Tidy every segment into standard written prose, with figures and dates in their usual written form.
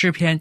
诗篇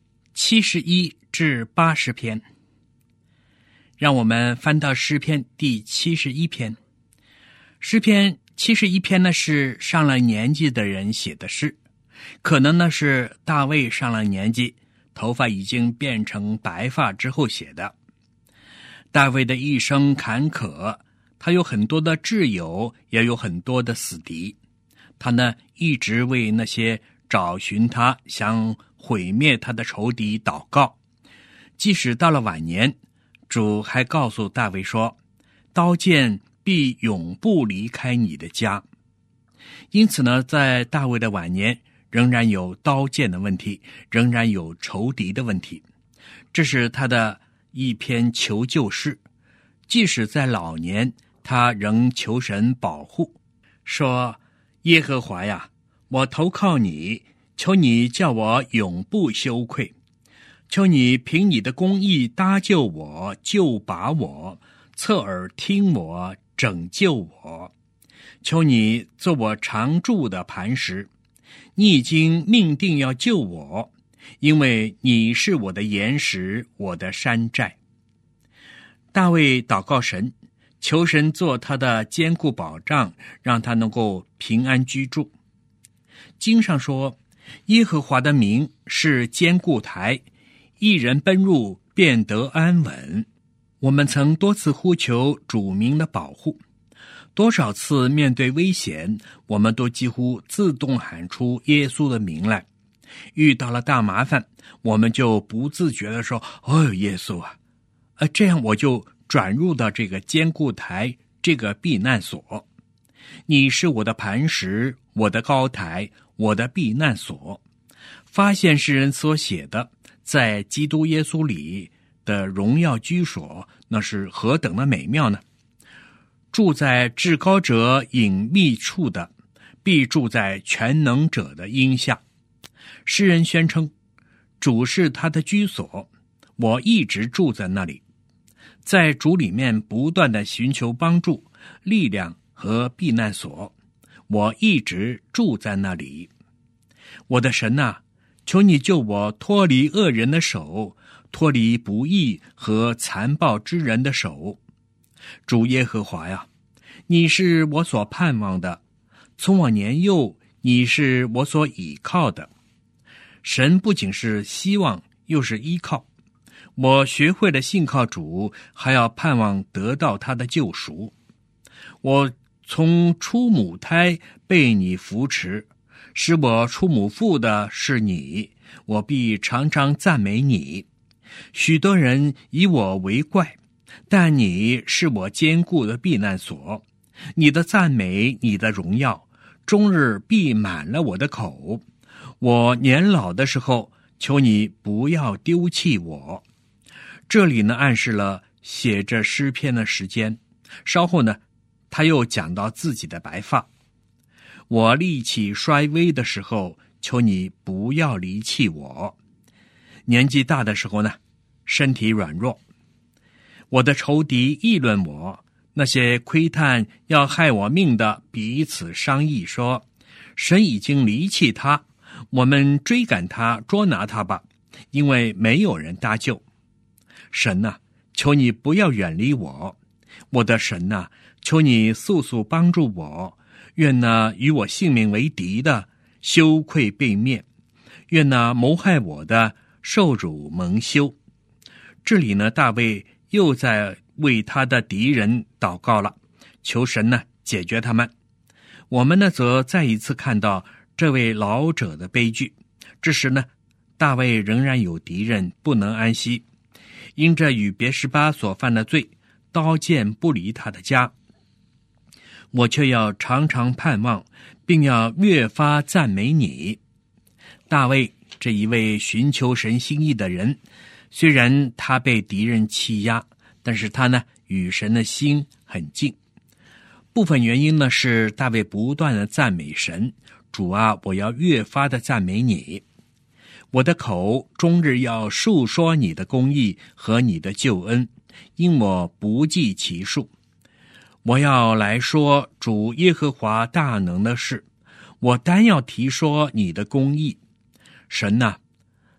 71至80篇。让我们翻到诗篇第71篇。诗篇71篇呢，是上了年纪的人写的诗，可能呢是大卫上了年纪，头发已经变成白发之后写的。大卫的一生坎坷，他有很多的挚友，也有很多的死敌。他呢一直为那些找寻他想毁灭他的仇敌祷告。即使到了晚年，主还告诉大卫说，刀剑必永不离开你的家。因此呢，在大卫的晚年仍然有刀剑的问题，仍然有仇敌的问题。这是他的一篇求救诗，即使在老年，他仍求神保护，说，耶和华呀，我投靠你，求你叫我永不羞愧，求你凭你的公义搭救我，救拔我，侧耳听我，拯救我。求你做我常住的磐石，你已经命定要救我，因为你是我的岩石，我的山寨。大卫祷告神，求神做他的坚固保障，让他能够平安居住。经上说，耶和华的名是坚固台，一人奔入便得安稳。我们曾多次呼求主名的保护，多少次面对危险，我们都几乎自动喊出耶稣的名来。遇到了大麻烦，我们就不自觉地说，哦，耶稣啊，这样我就转入到这个坚固台，这个避难所。你是我的磐石，我的高台，我的避难所。发现诗人所写的，在基督耶稣里的荣耀居所，那是何等的美妙呢？住在至高者隐秘处的，必住在全能者的荫下。诗人宣称，主是他的居所，我一直住在那里，在主里面不断地寻求帮助、力量和避难所，我一直住在那里。我的神啊，求你救我脱离恶人的手，脱离不义和残暴之人的手。主耶和华呀，你是我所盼望的，从我年幼，你是我所倚靠的。神不仅是希望，又是依靠。我学会了信靠主，还要盼望得到他的救赎。我从出母胎被你扶持，使我出母腹的是你，我必常常赞美你。许多人以我为怪，但你是我坚固的避难所。你的赞美，你的荣耀，终日必满了我的口。我年老的时候，求你不要丢弃我。这里呢，暗示了写这诗篇的时间。稍后呢，他又讲到自己的白发。我力气衰微的时候，求你不要离弃我。年纪大的时候呢，身体软弱。我的仇敌议论我，那些窥探要害我命的彼此商议说，神已经离弃他，我们追赶他，捉拿他吧，因为没有人搭救。神啊，求你不要远离我。我的神啊，求你速速帮助我。愿那与我性命为敌的羞愧被灭，愿那谋害我的受辱蒙羞。这里呢，大卫又在为他的敌人祷告了，求神呢解决他们。我们呢则再一次看到这位老者的悲剧。这时呢，大卫仍然有敌人，不能安息，因着与别示巴所犯的罪，刀剑不离他的家。我却要常常盼望，并要越发赞美你。大卫这一位寻求神心意的人，虽然他被敌人欺压，但是他呢与神的心很近。部分原因呢是大卫不断的赞美神，主啊，我要越发的赞美你。我的口终日要述说你的公义和你的救恩，因我不计其数。我要来说主耶和华大能的事，我单要提说你的公义。神啊，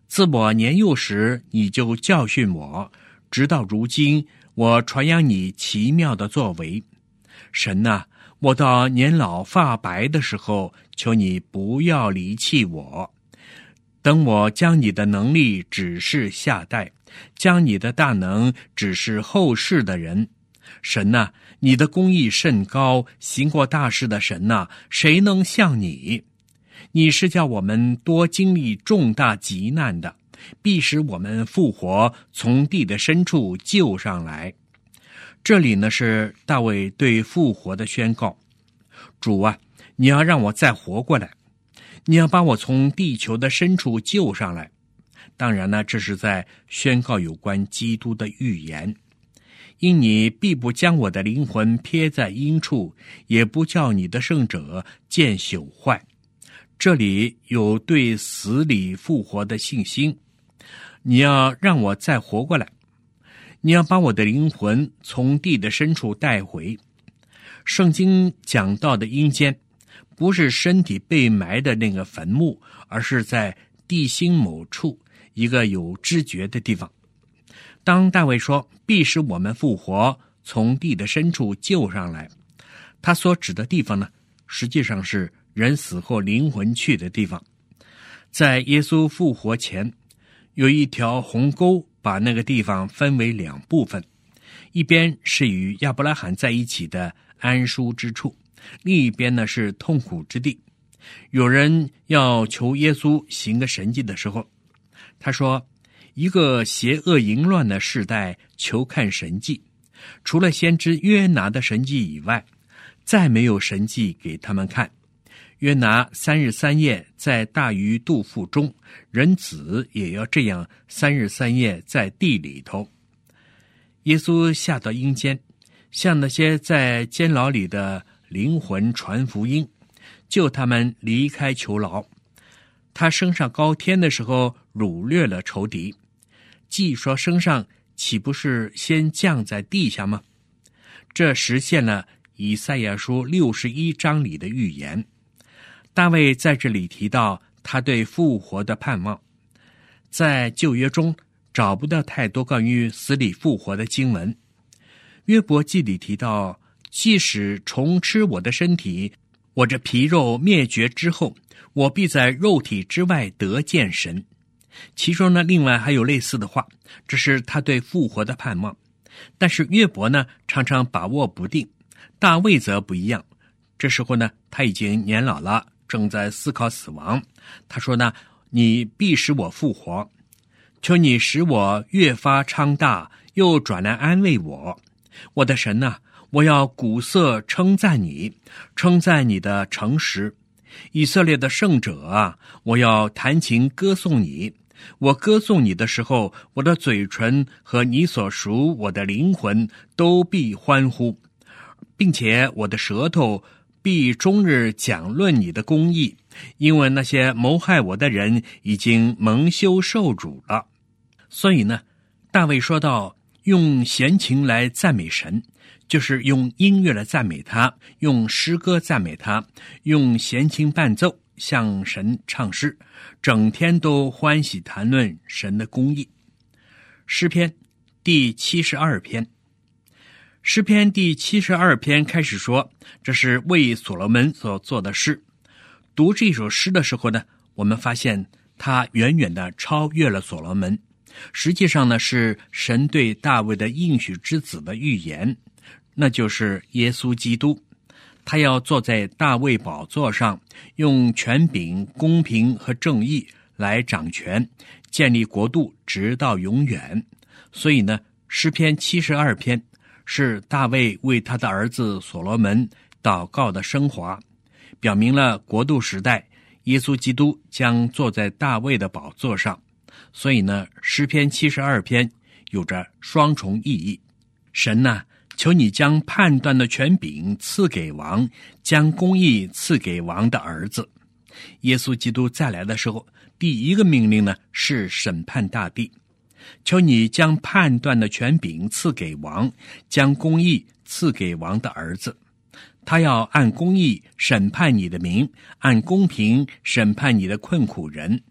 自我年幼时，你就教训我，直到如今，我传扬你奇妙的作为。神啊，我到年老发白的时候，求你不要离弃我。等我将你的能力指示下代，将你的大能指示后世的人。神啊，你的公义甚高，行过大事的神啊，谁能像你？你是叫我们多经历重大急难的，必使我们复活，从地的深处救上来。这里呢是大卫对复活的宣告。主啊，你要让我再活过来，你要把我从地球的深处救上来。当然呢，这是在宣告有关基督的预言。因你必不将我的灵魂撇在阴处，也不叫你的圣者见朽坏。这里有对死里复活的信心。你要让我再活过来，你要把我的灵魂从地的深处带回。圣经讲到的阴间，不是身体被埋的那个坟墓，而是在地心某处一个有知觉的地方。当大卫说必使我们复活，从地的深处救上来，他所指的地方呢，实际上是人死后灵魂去的地方。在耶稣复活前，有一条鸿沟把那个地方分为两部分，一边是与亚伯拉罕在一起的安舒之处，另一边呢是痛苦之地。有人要求耶稣行个神迹的时候，他说，一个邪恶淫乱的世代求看神迹，除了先知约拿的神迹以外，再没有神迹给他们看。约拿3日3夜在大鱼肚腹中，人子也要这样3日3夜在地里头。耶稣下到阴间，向那些在监牢里的灵魂传福音，救他们离开囚牢。他升上高天的时候，掳掠了仇敌。既说升上，岂不是先降在地下吗？这实现了以赛亚书61章里的预言。大卫在这里提到他对复活的盼望。在旧约中找不到太多关于死里复活的经文。约伯记里提到，即使虫吃我的身体，我这皮肉灭绝之后，我必在肉体之外得见神。其中呢，另外还有类似的话，这是他对复活的盼望。但是约伯呢，常常把握不定，大卫则不一样。这时候呢，他已经年老了，正在思考死亡。他说呢，你必使我复活，求你使我越发昌大，又转来安慰我。我的神啊，我要鼓瑟称赞你，称赞你的诚实。以色列的圣者啊，我要弹琴歌颂你。我歌颂你的时候，我的嘴唇和你所属我的灵魂都必欢呼，并且我的舌头必终日讲论你的公义，因为那些谋害我的人已经蒙羞受辱了。所以呢，大卫说到用弦琴来赞美神，就是用音乐来赞美他，用诗歌赞美他，用弦琴伴奏向神唱诗，整天都欢喜谈论神的公义。诗篇第72篇，诗篇第72篇开始说，这是为所罗门所做的诗。读这首诗的时候呢，我们发现他远远地超越了所罗门。实际上呢，是神对大卫的应许之子的预言，那就是耶稣基督。他要坐在大卫宝座上，用权柄、公平和正义来掌权，建立国度直到永远。所以呢，诗篇72篇是大卫为他的儿子所罗门祷告的升华，表明了国度时代耶稣基督将坐在大卫的宝座上。所以呢，诗篇72篇有着双重意义。神啊，求你将判断的权柄赐给王，将公义赐给王的儿子。耶稣基督再来的时候，第一个命令呢是审判大地。求你将判断的权柄赐给王，将公义赐给王的儿子。他要按公义审判你的民，按公平审判你的困苦人。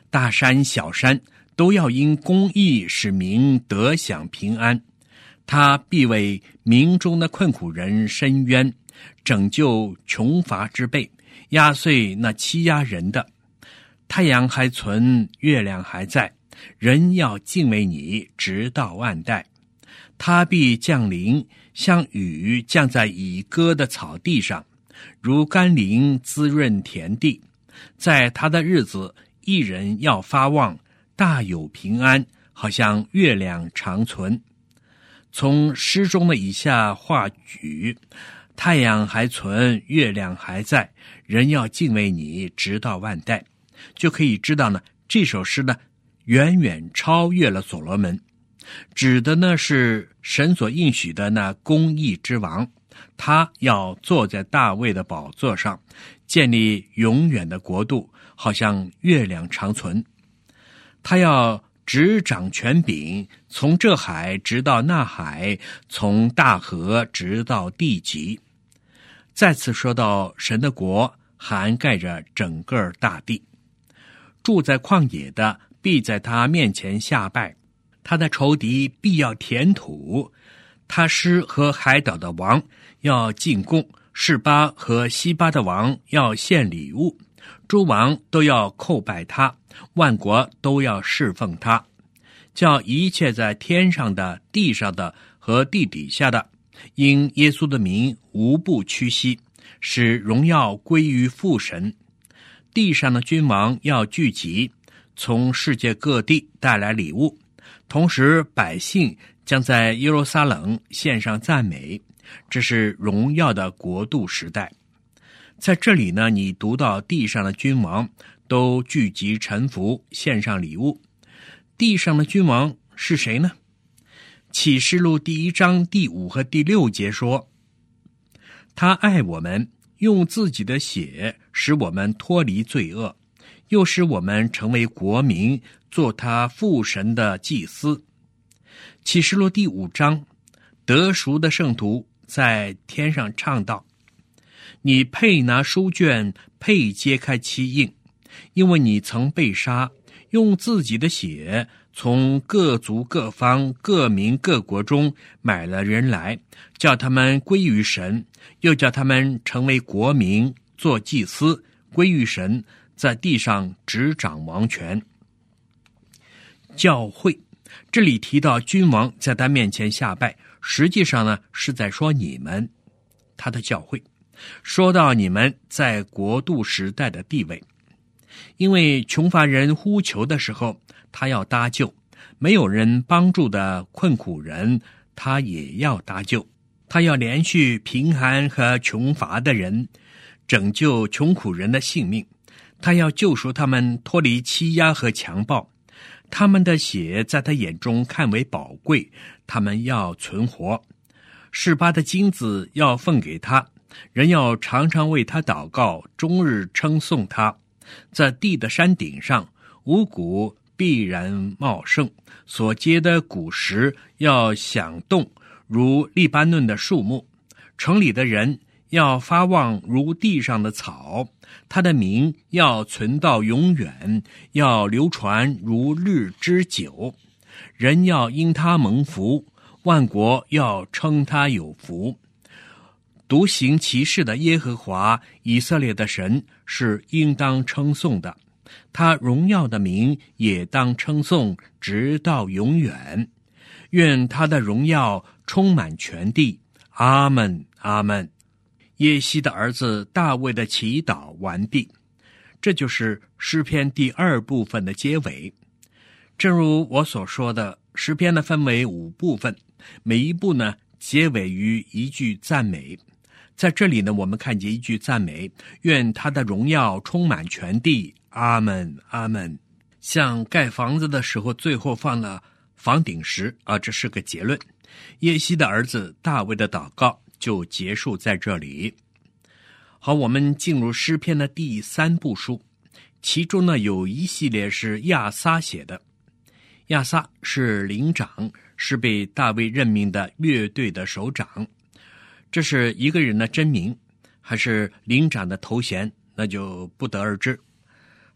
大山小山都要因公义使民得享平安。他必为民中的困苦人伸冤，拯救穷乏之辈，压碎那欺压人的。太阳还存，月亮还在，人要敬畏你，直到万代。他必降临，像雨降在已割的草地上，如甘霖滋润田地。在他的日子，一人要发旺，大有平安，好像月亮长存。从诗中的以下话语，太阳还存，月亮还在，人要敬畏你，直到万代，就可以知道呢，这首诗呢远远超越了所罗门，指的呢是神所应许的那公义之王，他要坐在大卫的宝座上，建立永远的国度，好像月亮长存。他要执掌权柄，从这海直到那海，从大河直到地极。再次说到神的国涵盖着整个大地，住在旷野的必在他面前下拜，他的仇敌必要填土。他施和海岛的王要进贡，示巴和西巴的王要献礼物，诸王都要叩拜他，万国都要侍奉他，叫一切在天上的、地上的和地底下的，因耶稣的名无不屈膝，使荣耀归于父神。地上的君王要聚集，从世界各地带来礼物，同时百姓将在耶路撒冷献上赞美。这是荣耀的国度时代。在这里呢，你读到地上的君王都聚集臣服，献上礼物。地上的君王是谁呢？启示录第1章第5和第6节说，他爱我们，用自己的血使我们脱离罪恶，又使我们成为国民，做他父神的祭司。启示录第5章，得赎的圣徒在天上唱道，你配拿书卷，配揭开七印，因为你曾被杀，用自己的血从各族各方各民各国中买了人来，叫他们归于神，又叫他们成为国民，做祭司，归于神，在地上执掌王权。教会这里提到君王在他面前下拜，实际上呢是在说你们，他的教会，说到你们在国度时代的地位。因为穷乏人呼求的时候，他要搭救；没有人帮助的困苦人，他也要搭救。他要连续贫寒和穷乏的人，拯救穷苦人的性命。他要救赎他们脱离欺压和强暴。他们的血在他眼中看为宝贵，他们要存活。示巴的金子要奉给他，人要常常为他祷告，终日称颂他。在地的山顶上，五谷必然茂盛，所结的果实要响动，如利巴嫩的树木。城里的人要发旺如地上的草，他的名要存到永远，要流传如日之久。人要因他蒙福，万国要称他有福。独行其事的耶和华以色列的神是应当称颂的，他荣耀的名也当称颂，直到永远。愿他的荣耀充满全地。阿们，阿们。耶西的儿子大卫的祈祷完毕，这就是诗篇第2部分的结尾。正如我所说的，诗篇呢分为5部分，每一部呢结尾于一句赞美。在这里呢，我们看见一句赞美，愿他的荣耀充满全地。阿们，阿们。像盖房子的时候最后放了房顶石这是个结论。耶西的儿子大卫的祷告就结束在这里。好，我们进入诗篇的第3部书，其中呢有一系列是亚撒写的。亚撒是领长，是被大卫任命的乐队的首长。这是一个人的真名，还是领长的头衔，那就不得而知。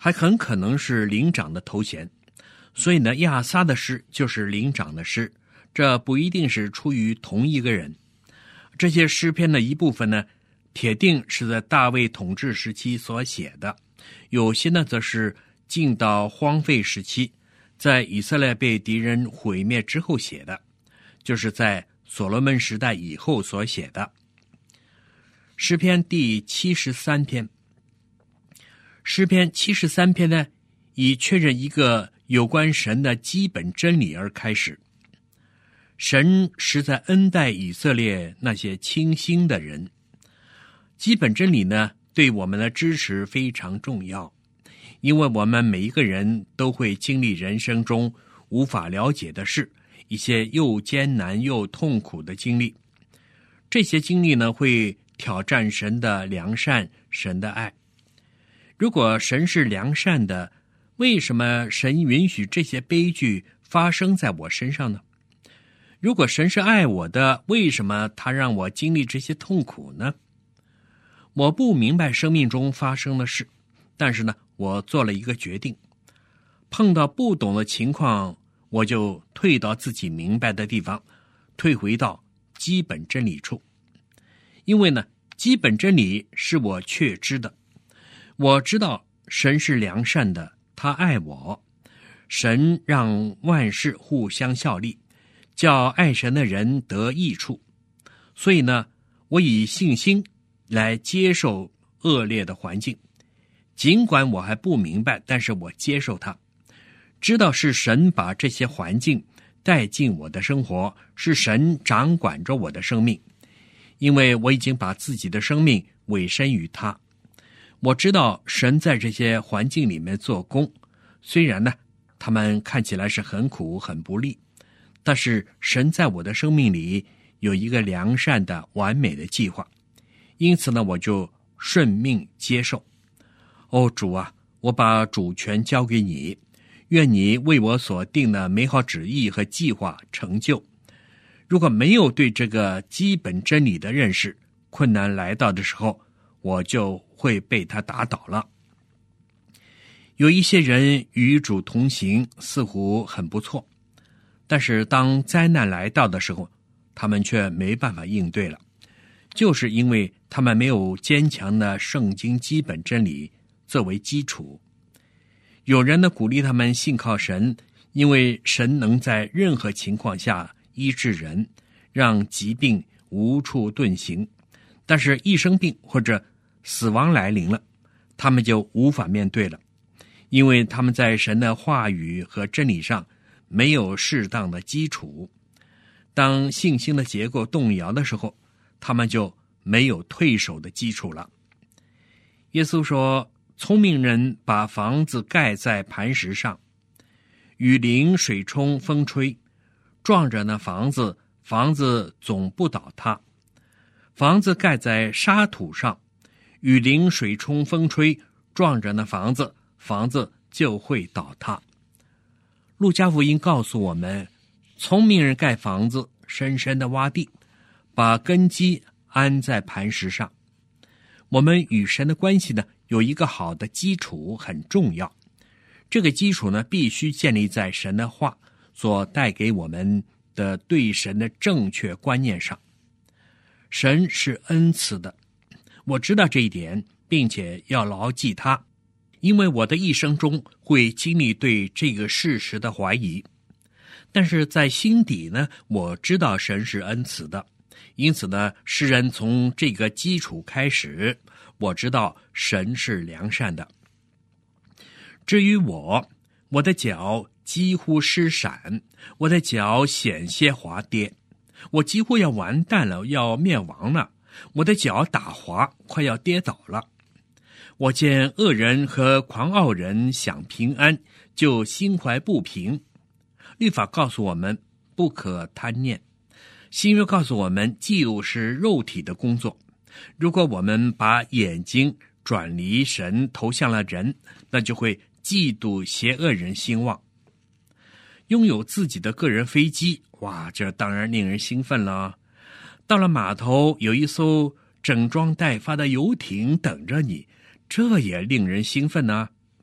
还很可能是灵长的头衔。所以呢，亚萨的诗就是灵长的诗，这不一定是出于同一个人。这些诗篇的一部分呢，铁定是在大卫统治时期所写的，有些呢则是进到荒废时期，在以色列被敌人毁灭之后写的，就是在所罗门时代以后所写的。诗篇第73篇，诗篇73篇呢，以确认一个有关神的基本真理而开始。神实在恩待以色列那些清心的人。基本真理呢，对我们的支持非常重要，因为我们每一个人都会经历人生中无法了解的事，一些又艰难又痛苦的经历。这些经历呢，会挑战神的良善，神的爱。如果神是良善的，为什么神允许这些悲剧发生在我身上呢？如果神是爱我的，为什么他让我经历这些痛苦呢？我不明白生命中发生的事，但是呢，我做了一个决定，碰到不懂的情况，我就退到自己明白的地方，退回到基本真理处。因为呢，基本真理是我确知的，我知道神是良善的，他爱我，神让万事互相效力，叫爱神的人得益处。所以呢，我以信心来接受恶劣的环境，尽管我还不明白，但是我接受它，知道是神把这些环境带进我的生活，是神掌管着我的生命，因为我已经把自己的生命委身于他。我知道神在这些环境里面做工，虽然呢，他们看起来是很苦很不利，但是神在我的生命里有一个良善的完美的计划，因此呢，我就顺命接受。主啊，我把主权交给你，愿你为我所定的美好旨意和计划成就。如果没有对这个基本真理的认识，困难来到的时候，我就会被他打倒了。有一些人与主同行，似乎很不错，但是当灾难来到的时候，他们却没办法应对了，就是因为他们没有坚强的圣经基本真理作为基础。有人呢鼓励他们信靠神，因为神能在任何情况下医治人，让疾病无处遁形。但是一生病或者死亡来临了，他们就无法面对了，因为他们在神的话语和真理上没有适当的基础。当信心的结构动摇的时候，他们就没有退守的基础了。耶稣说，聪明人把房子盖在磐石上，雨淋水冲风吹，撞着那房子，房子总不倒塌。房子盖在沙土上，雨淋水冲风吹，撞着那房子，房子就会倒塌。路加福音告诉我们，聪明人盖房子，深深的挖地，把根基安在磐石上。我们与神的关系呢，有一个好的基础很重要，这个基础呢，必须建立在神的话所带给我们的对神的正确观念上。神是恩慈的，我知道这一点，并且要牢记它，因为我的一生中会经历对这个事实的怀疑。但是在心底呢，我知道神是恩慈的，因此呢，诗人从这个基础开始，我知道神是良善的。至于我的脚几乎失闪，我的脚险些滑跌，我几乎要完蛋了，要灭亡了，我的脚打滑，快要跌倒了。我见恶人和狂傲人享平安，就心怀不平。律法告诉我们不可贪念，新约告诉我们嫉妒是肉体的工作。如果我们把眼睛转离神，投向了人，那就会嫉妒邪恶人兴旺。拥有自己的个人飞机，哇，这当然令人兴奋了。到了码头，有一艘整装待发的游艇等着你，这也令人兴奋啊。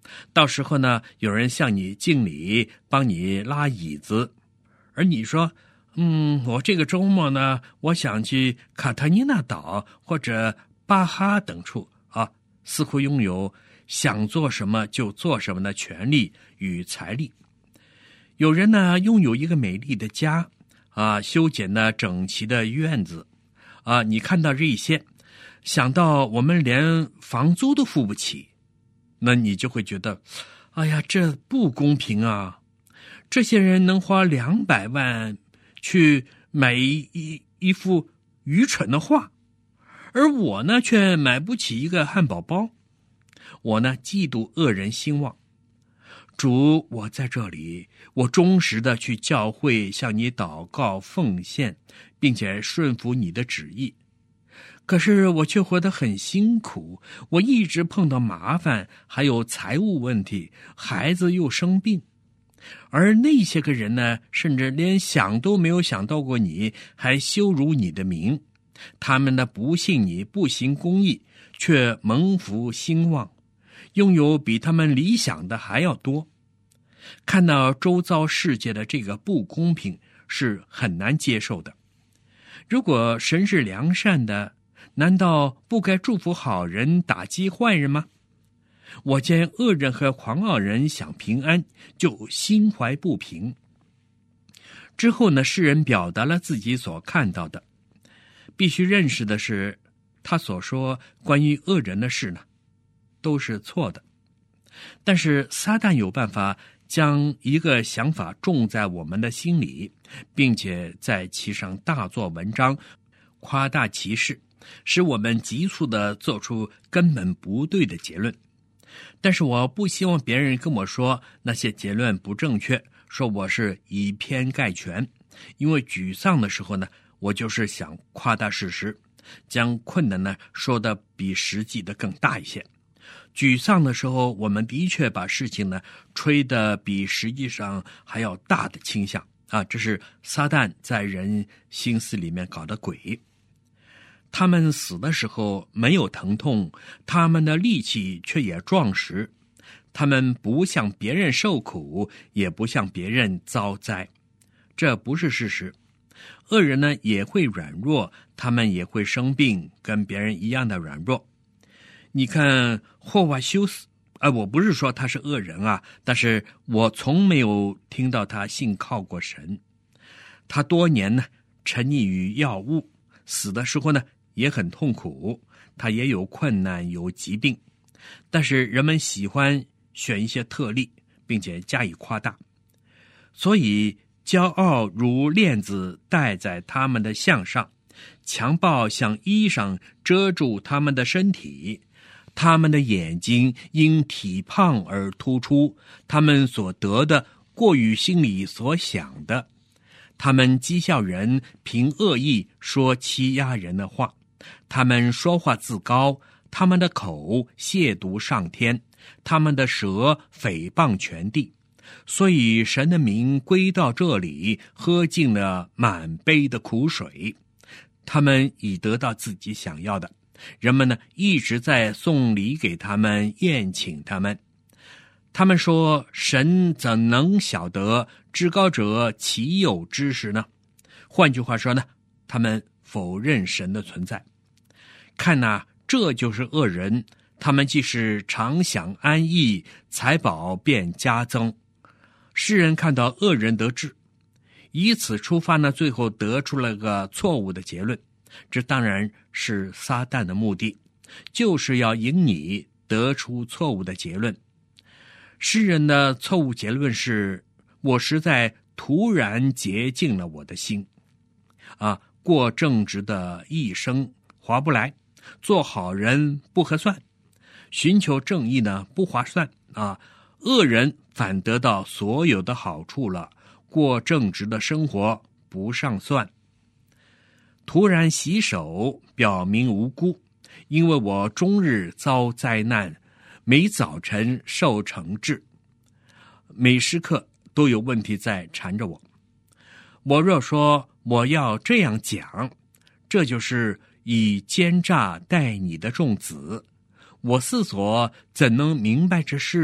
到时候呢，有人向你敬礼，帮你拉椅子，而你说我这个周末呢，我想去卡塔尼纳岛或者巴哈等处啊，似乎拥有想做什么就做什么的权利与财力。有人呢，拥有一个美丽的家啊，修剪的整齐的院子啊，你看到这些，想到我们连房租都付不起，那你就会觉得，哎呀，这不公平啊！这些人能花200万去买一幅愚蠢的画，而我呢，却买不起一个汉堡包。我呢，嫉妒恶人兴旺。主，我在这里，我忠实的去教会向你祷告奉献，并且顺服你的旨意。可是我却活得很辛苦，我一直碰到麻烦，还有财务问题，孩子又生病。而那些个人呢，甚至连想都没有想到过你，还羞辱你的名。他们呢，不信你，不行公义，却蒙福兴旺，拥有比他们理想的还要多。看到周遭世界的这个不公平，是很难接受的。如果神是良善的，难道不该祝福好人，打击坏人吗？我见恶人和狂傲人想平安，就心怀不平。之后呢，诗人表达了自己所看到的。必须认识的是，他所说关于恶人的事呢，都是错的。但是撒旦有办法将一个想法种在我们的心里，并且在其上大做文章，夸大其事，使我们急促地做出根本不对的结论。但是我不希望别人跟我说那些结论不正确，说我是以偏概全。因为沮丧的时候呢，我就是想夸大事实，将困难呢说得比实际的更大一些。沮丧的时候，我们的确把事情呢吹得比实际上还要大的倾向啊，这是撒旦在人心思里面搞的鬼。他们死的时候没有疼痛，他们的力气却也壮实。他们不向别人受苦，也不向别人遭灾，这不是事实。恶人呢也会软弱，他们也会生病，跟别人一样的软弱。你看霍瓦修斯我不是说他是恶人啊，但是我从没有听到他信靠过神。他多年呢沉溺于药物，死的时候呢也很痛苦，他也有困难，有疾病，但是人们喜欢选一些特例，并且加以夸大，所以骄傲如链子戴在他们的项上，强暴像衣裳遮住他们的身体，他们的眼睛因体胖而突出，他们所得的过于心里所想的，他们讥笑人，凭恶意说欺压人的话，他们说话自高，他们的口亵渎上天，他们的舌诽谤全地。所以神的名归到这里，喝尽了满杯的苦水。他们已得到自己想要的，人们呢一直在送礼给他们，宴请他们。他们说，神怎能晓得？至高者岂有知识呢？换句话说呢，他们否认神的存在。看哪，这就是恶人，他们既是常享安逸，财宝便加增。诗人看到恶人得志，以此出发呢，最后得出了个错误的结论。这当然是撒旦的目的，就是要引你得出错误的结论。诗人的错误结论是，我实在突然洁净了我的心过正直的一生划不来，做好人不合算，寻求正义呢不划算恶人反得到所有的好处了，过正直的生活不上算。突然洗手表明无辜，因为我终日遭灾难，每早晨受惩治，每时刻都有问题在缠着我。我若说我要这样讲，这就是以奸诈待你的众子。我思索怎能明白这事，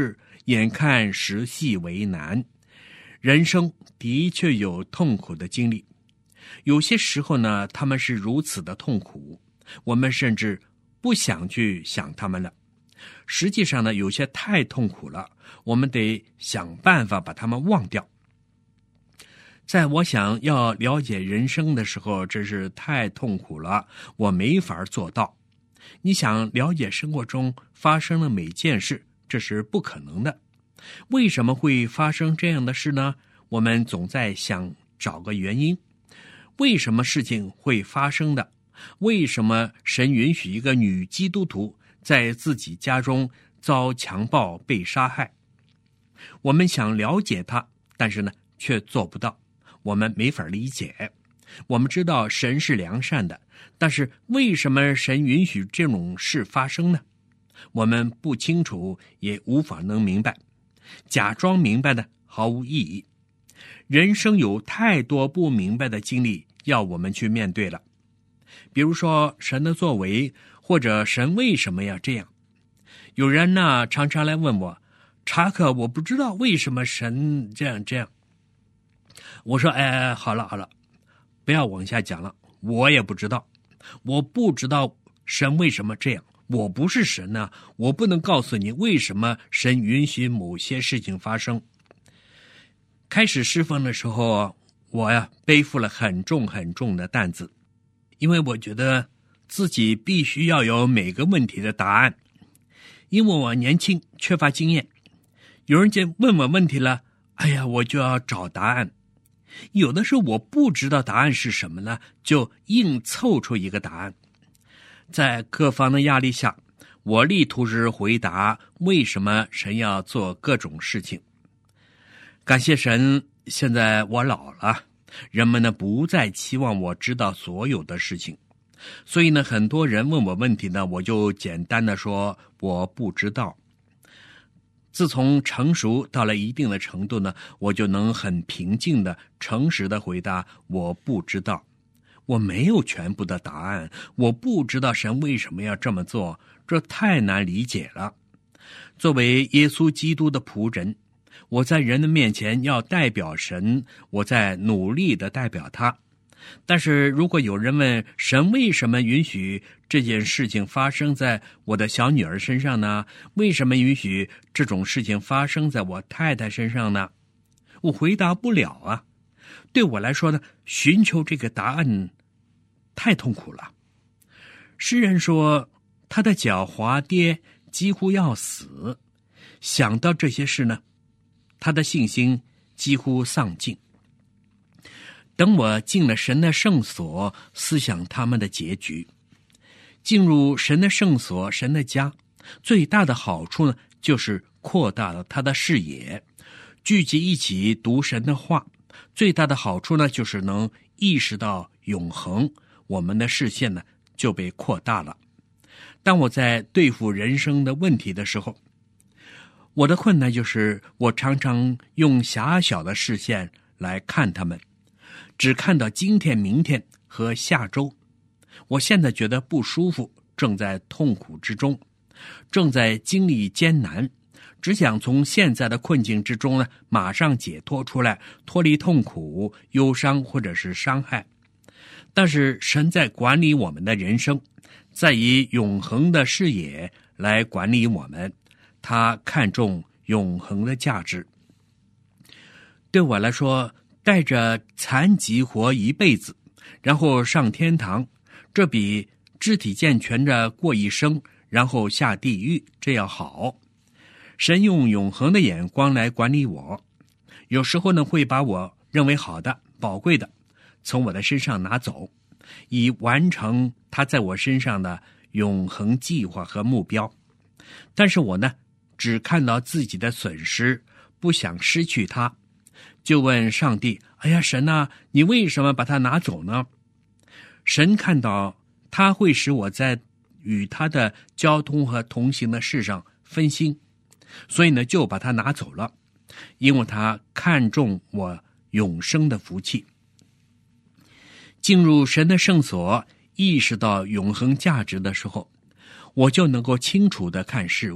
眼看时系为难。人生的确有痛苦的经历，有些时候呢，他们是如此的痛苦，我们甚至不想去想他们了。实际上呢，有些太痛苦了，我们得想办法把他们忘掉。在我想要了解人生的时候，真是太痛苦了，我没法做到。你想了解生活中发生的每件事，这是不可能的。为什么会发生这样的事呢？我们总在想找个原因，为什么事情会发生的？为什么神允许一个女基督徒在自己家中遭强暴被杀害？我们想了解她，但是呢，却做不到。我们没法理解。我们知道神是良善的，但是为什么神允许这种事发生呢？我们不清楚，也无法能明白。假装明白的毫无意义。人生有太多不明白的经历要我们去面对了。比如说神的作为，或者神为什么要这样。有人呢常常来问我，查克，我不知道为什么神这样。我说好了，不要往下讲了，我也不知道，我不知道神为什么这样，我不是神呢，我不能告诉你为什么神允许某些事情发生。开始侍奉的时候，我背负了很重的担子，因为我觉得自己必须要有每个问题的答案，因为我年轻缺乏经验。有人就问我问题了，我就要找答案。有的时候我不知道答案是什么呢，就硬凑出一个答案。在各方的压力下，我力图是回答为什么神要做各种事情。感谢神，现在我老了，人们呢不再期望我知道所有的事情，所以呢，很多人问我问题呢，我就简单的说我不知道。自从成熟到了一定的程度呢，我就能很平静的、诚实的回答我不知道。我没有全部的答案，我不知道神为什么要这么做，这太难理解了。作为耶稣基督的仆人，我在人的面前要代表神，我在努力的代表他。但是如果有人问神为什么允许这件事情发生在我的小女儿身上呢？为什么允许这种事情发生在我太太身上呢？我回答不了啊。对我来说呢，寻求这个答案太痛苦了。诗人说他的脚滑跌，几乎要死。想到这些事呢，他的信心几乎丧尽。等我进了神的圣所，思想他们的结局。进入神的圣所，神的家，最大的好处呢，就是扩大了他的视野。聚集一起读神的话，最大的好处呢，就是能意识到永恒，我们的视线呢就被扩大了。当我在对付人生的问题的时候，我的困难就是我常常用狭小的视线来看他们，只看到今天、明天和下周。我现在觉得不舒服，正在痛苦之中，正在经历艰难，只想从现在的困境之中呢，马上解脱出来，脱离痛苦、忧伤或者是伤害。但是神在管理我们的人生，在以永恒的视野来管理我们，他看重永恒的价值。对我来说，带着残疾活一辈子，然后上天堂，这比肢体健全着过一生，然后下地狱，这要好。神用永恒的眼光来管理我，有时候呢，会把我认为好的、宝贵的，从我的身上拿走，以完成他在我身上的永恒计划和目标。但是我呢，只看到自己的损失，不想失去他，就问上帝，神啊，你为什么把它拿走呢？神看到他会使我在与他的交通和同行的事上分心，所以呢，就把它拿走了，因为他看重我永生的福气。进入神的圣所，意识到永恒价值的时候，我就能够清楚地看事物，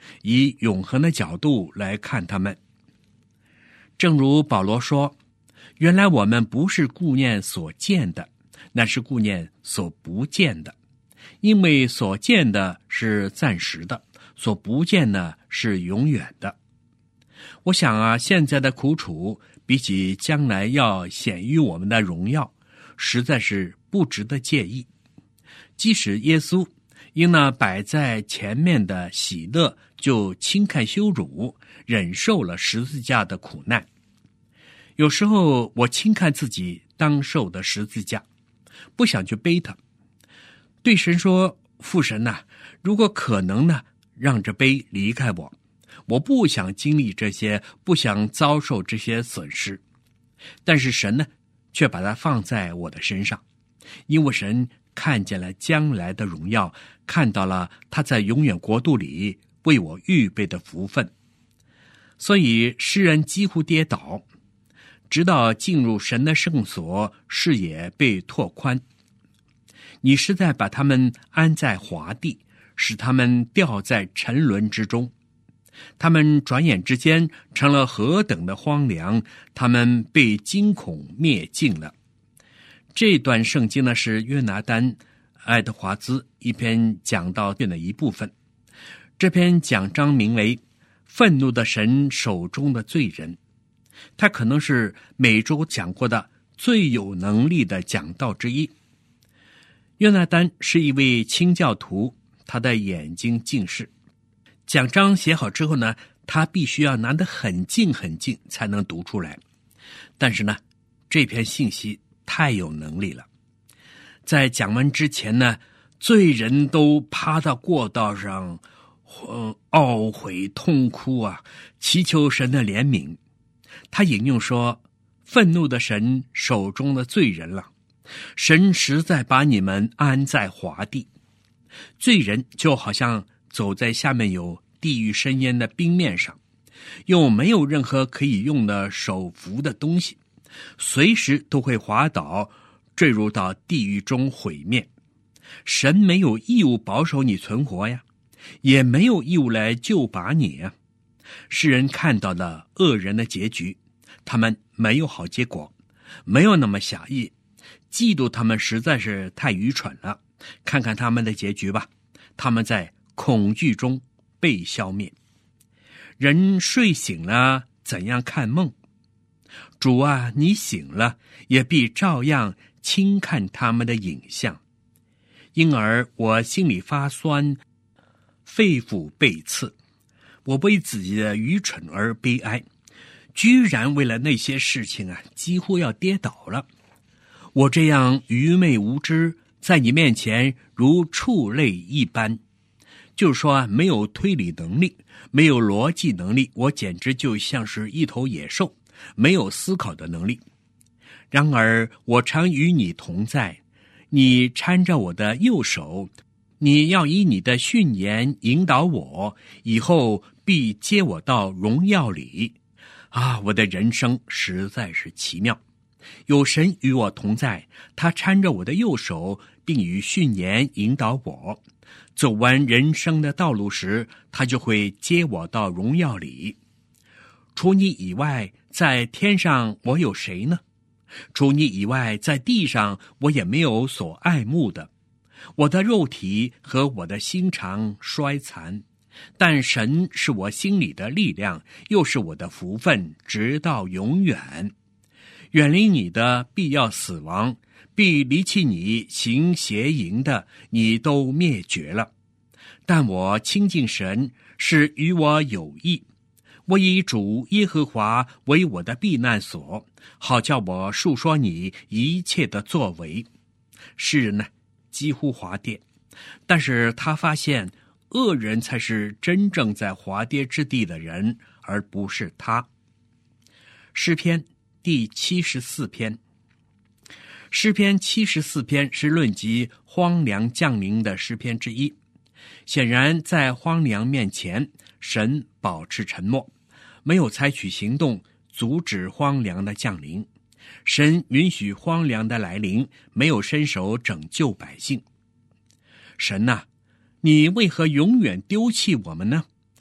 以永恒的角度来看他们。正如保罗说，原来我们不是顾念所见的，那是顾念所不见的，因为所见的是暂时的，所不见的是永远的。我想现在的苦楚比起将来要显于我们的荣耀，实在是不值得介意。即使耶稣因那摆在前面的喜乐，就轻看羞辱，忍受了十字架的苦难。有时候我轻看自己当受的十字架，不想去背它，对神说，父神呐，如果可能呢，让这杯离开我，我不想经历这些，不想遭受这些损失。但是神呢，却把它放在我的身上，因为神看见了将来的荣耀，看到了他在永远国度里为我预备的福分。所以诗人几乎跌倒，直到进入神的圣所，视野被拓宽。你是在把他们安在华地，使他们掉在沉沦之中。他们转眼之间成了何等的荒凉，他们被惊恐灭尽了。这段圣经呢，是约拿丹爱德华兹一篇讲道卷的一部分。这篇讲章名为愤怒的神手中的罪人，他可能是每周讲过的最有能力的讲道之一。约拿丹是一位清教徒，他的眼睛近视。讲章写好之后呢，他必须要拿得很近很近才能读出来。但是呢，这篇信息太有能力了。在讲完之前呢，罪人都趴到过道上，懊悔痛哭啊，祈求神的怜悯。他引用说，愤怒的神手中的罪人了，神实在把你们安在华地。罪人就好像走在下面有地狱深渊的冰面上，又没有任何可以用的手扶的东西，随时都会滑倒，坠入到地狱中毁灭。神没有义务保守你存活呀，也没有义务来救拔你呀。世人看到了恶人的结局，他们没有好结果，没有那么狭义，嫉妒他们实在是太愚蠢了。看看他们的结局吧，他们在恐惧中被消灭。人睡醒了，怎样看梦？主啊，你醒了，也必照样轻看他们的影像。因而我心里发酸，肺腑被刺。我为自己的愚蠢而悲哀，居然为了那些事情几乎要跌倒了。我这样愚昧无知，在你面前如畜类一般。就是说没有推理能力，没有逻辑能力，我简直就像是一头野兽，没有思考的能力。然而我常与你同在，你搀着我的右手，你要以你的训言引导我，以后必接我到荣耀里。我的人生实在是奇妙，有神与我同在，他搀着我的右手，并以训言引导我。走完人生的道路时，他就会接我到荣耀里。除你以外，在天上我有谁呢？除你以外，在地上我也没有所爱慕的。我的肉体和我的心肠衰残，但神是我心里的力量，又是我的福分，直到永远。远离你的必要死亡，必离弃你行邪淫的，你都灭绝了。但我亲近神，是与我有益。我以主耶和华为我的避难所，好叫我述说你一切的作为。诗人呢，几乎滑跌，但是他发现恶人才是真正在滑跌之地的人，而不是他。诗篇第74篇。诗篇74篇是论及荒凉降临的诗篇之一。显然在荒凉面前，神保持沉默，没有采取行动阻止荒凉的降临。神允许荒凉的来临，没有伸手拯救百姓。神啊，你为何永远丢弃我们呢？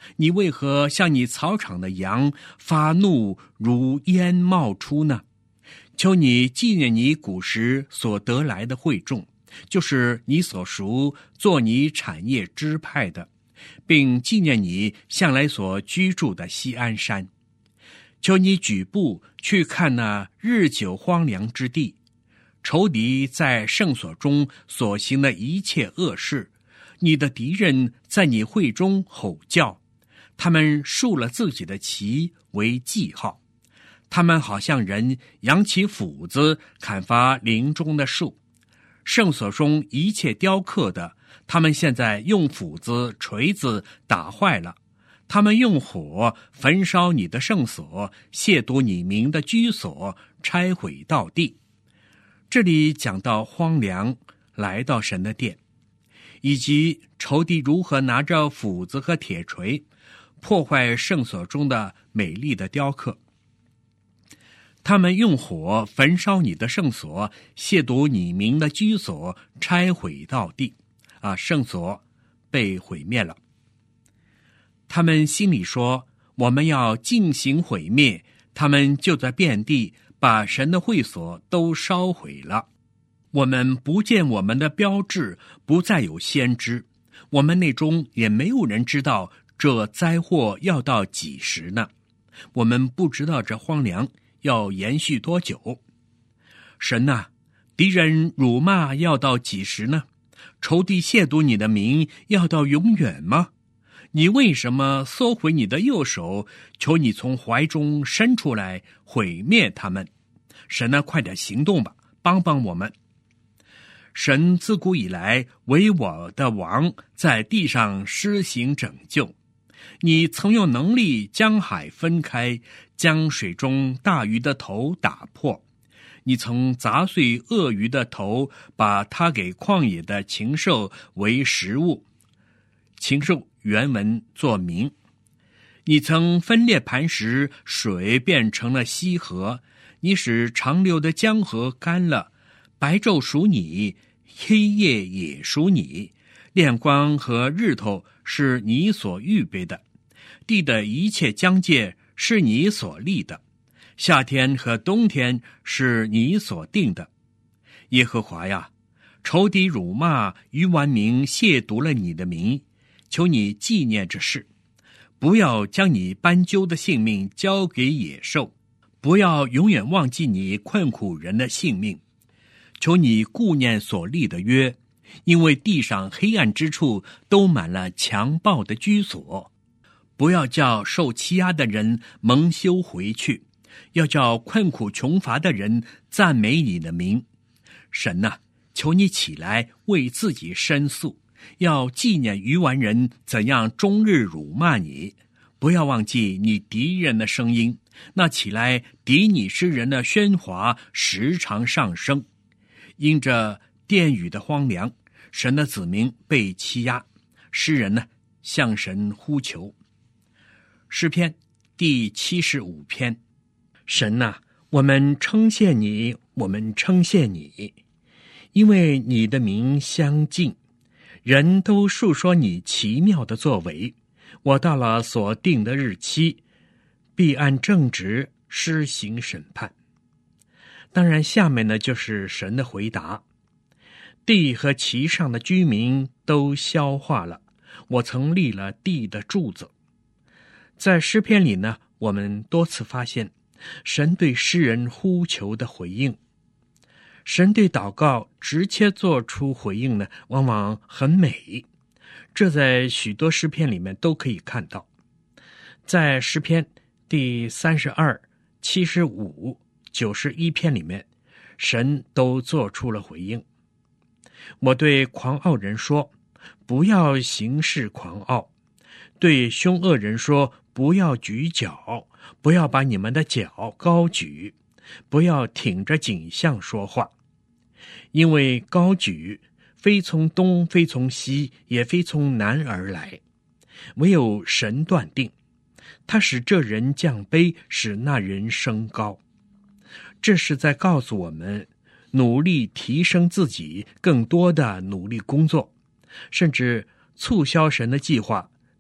你为何向你草场的羊发怒，如烟冒出呢？求你纪念你古时所得来的会众，就是你所属做你产业支派的，并纪念你向来所居住的锡安山。求你举步去看那日久荒凉之地，仇敌在圣所中所行的一切恶事，你的敌人在你会中吼叫，他们竖了自己的旗为记号，他们好像人扬起斧子砍伐林中的树。圣所中一切雕刻的，他们现在用斧子锤子打坏了，他们用火焚烧你的圣所，亵渎你名的居所，拆毁到地。这里讲到荒凉来到神的殿，以及仇敌如何拿着斧子和铁锤破坏圣所中的美丽的雕刻。他们用火焚烧你的圣所，亵渎你名的居所，拆毁到地。圣所被毁灭了。他们心里说，我们要进行毁灭，他们就在遍地把神的会所都烧毁了。我们不见我们的标志，不再有先知，我们内中也没有人知道这灾祸要到几时呢？我们不知道这荒凉要延续多久。神啊，敌人辱骂要到几时呢？仇敌亵渎你的名要到永远吗？你为什么缩回你的右手？求你从怀中伸出来，毁灭他们。神啊，快点行动吧，帮帮我们。神自古以来为我的王，在地上施行拯救。你曾用能力将海分开，将水中大鱼的头打破。你曾砸碎鳄鱼的头，把它给旷野的禽兽为食物。禽兽原文作名。你曾分裂磐石，水变成了溪河。你使长流的江河干了，白昼属你，黑夜也属你。亮光和日头是你所预备的，地的一切疆界是你所立的，夏天和冬天是你所定的。耶和华呀，仇敌辱骂于万民，亵渎了你的名，求你纪念这事，不要将你斑鸠的性命交给野兽，不要永远忘记你困苦人的性命。求你顾念所立的约，因为地上黑暗之处都满了强暴的居所。不要叫受欺压的人蒙羞回去，要叫困苦穷乏的人赞美你的名。神啊，求你起来为自己申诉，要纪念愚顽人怎样终日辱骂你。不要忘记你敌人的声音，那起来敌你之人的喧哗时常上升。因着殿宇的荒凉，神的子民被欺压，诗人呢向神呼求。诗篇第75篇。神啊，我们称谢你，我们称谢你，因为你的名相近，人都述说你奇妙的作为。我到了所定的日期，必按正直施行审判。当然下面呢就是神的回答。地和其上的居民都消化了，我曾立了地的柱子。在诗篇里呢，我们多次发现神对诗人呼求的回应。神对祷告直接做出回应呢，往往很美，这在许多诗篇里面都可以看到。在诗篇第32、75、91篇里面，神都做出了回应。我对狂傲人说，不要行事狂傲；对凶恶人说，不要举脚，不要把你们的脚高举，不要挺着颈项说话。因为高举非从东，非从西，也非从南而来，唯有神断定，他使这人降卑，使那人升高。这是在告诉我们，努力提升自己，更多的努力工作，甚至促销神的计划，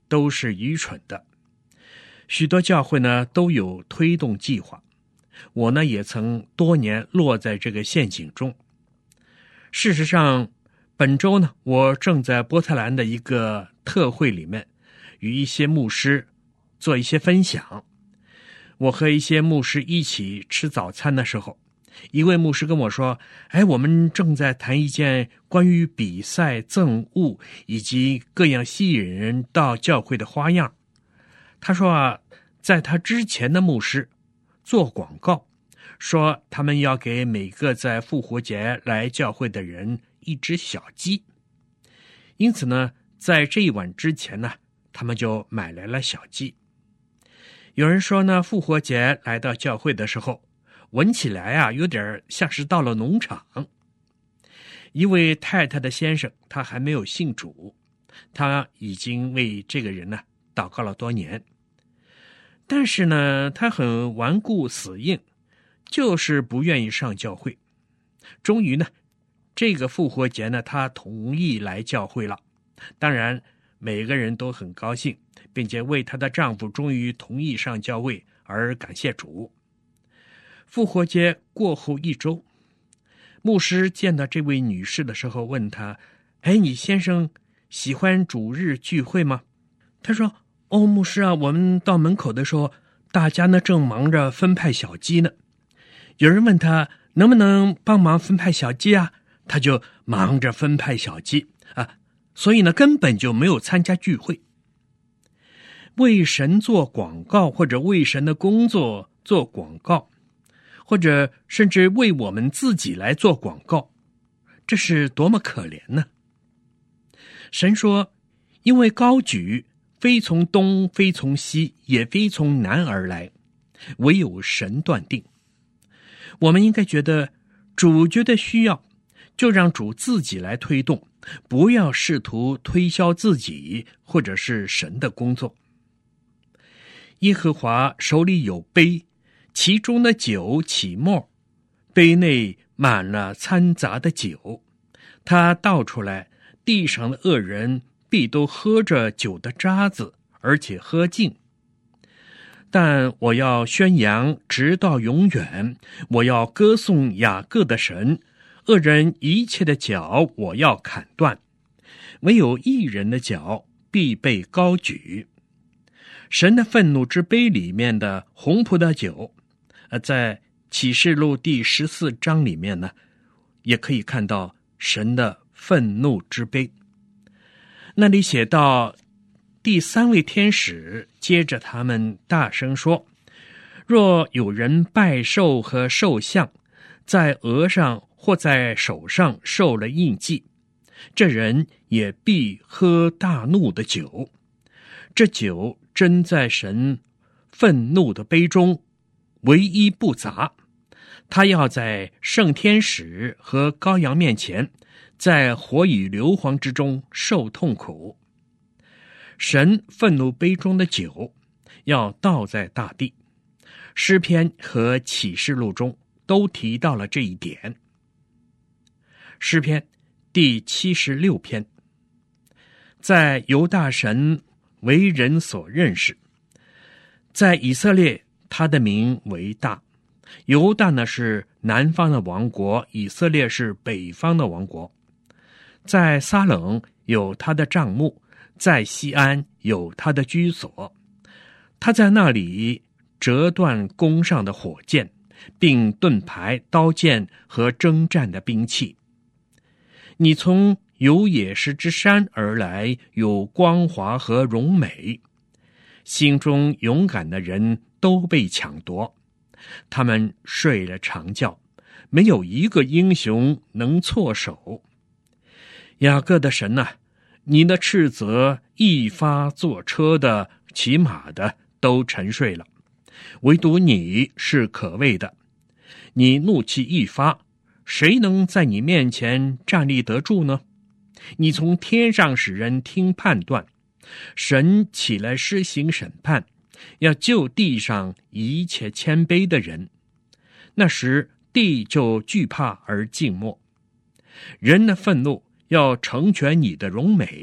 都是愚蠢的。许多教会呢都有推动计划，我呢也曾多年落在这个陷阱中。事实上，本周呢，我正在波特兰的一个特会里面，与一些牧师做一些分享。我和一些牧师一起吃早餐的时候，一位牧师跟我说：我们正在谈一件关于比赛赠物以及各样吸引人到教会的花样。他说在他之前的牧师做广告，说他们要给每个在复活节来教会的人一只小鸡。因此呢，在这一晚之前呢，他们就买来了小鸡。有人说呢，复活节来到教会的时候，闻起来有点像是到了农场。一位太太的先生，他还没有信主，他已经为这个人呢祷告了多年，但是呢，他很顽固死硬，就是不愿意上教会。终于呢，这个复活节呢，他同意来教会了。当然，每个人都很高兴，并且为她的丈夫终于同意上教会而感谢主。复活节过后一周，牧师见到这位女士的时候问她：你先生喜欢主日聚会吗？她说：牧师我们到门口的时候，大家呢正忙着分派小鸡呢。有人问他能不能帮忙分派小鸡他就忙着分派小鸡所以呢根本就没有参加聚会。为神做广告，或者为神的工作做广告，或者甚至为我们自己来做广告，这是多么可怜呢？神说，因为高举非从东非从西也非从南而来，唯有神断定。我们应该觉得主觉得需要，就让主自己来推动，不要试图推销自己或者是神的工作。耶和华手里有杯，其中的酒起沫，杯内满了掺杂的酒，他倒出来，地上的恶人必都喝着酒的渣子，而且喝尽。但我要宣扬直到永远，我要歌颂雅各的神，恶人一切的脚我要砍断，唯有义人的脚必被高举。神的愤怒之杯里面的红葡萄酒，在启示录第14章里面呢，也可以看到神的愤怒之杯。那里写到第3位天使接着他们大声说：若有人拜兽和兽像，在额上或在手上受了印记，这人也必喝大怒的酒。这酒斟在神愤怒的杯中，唯一不杂。他要在圣天使和羔羊面前，在火与硫磺之中受痛苦。神愤怒杯中的酒要倒在大地。诗篇和启示录中都提到了这一点。诗篇第76篇，在犹大神为人所认识，在以色列他的名为大。犹大呢是南方的王国，以色列是北方的王国。在撒冷有他的帐幕，在西安有他的居所。他在那里折断弓上的火箭，并盾牌、刀剑和征战的兵器。你从有野石之山而来，有光华和荣美。心中勇敢的人都被抢夺，他们睡了长觉，没有一个英雄能措手。雅各的神啊，你的斥责一发坐车的、骑马的都沉睡了，唯独你是可畏的。你怒气一发，谁能在你面前站立得住呢？你从天上使人听判断，神起来施行审判，要救地上一切谦卑的人。那时地就惧怕而静默。人的愤怒要成全你的荣美，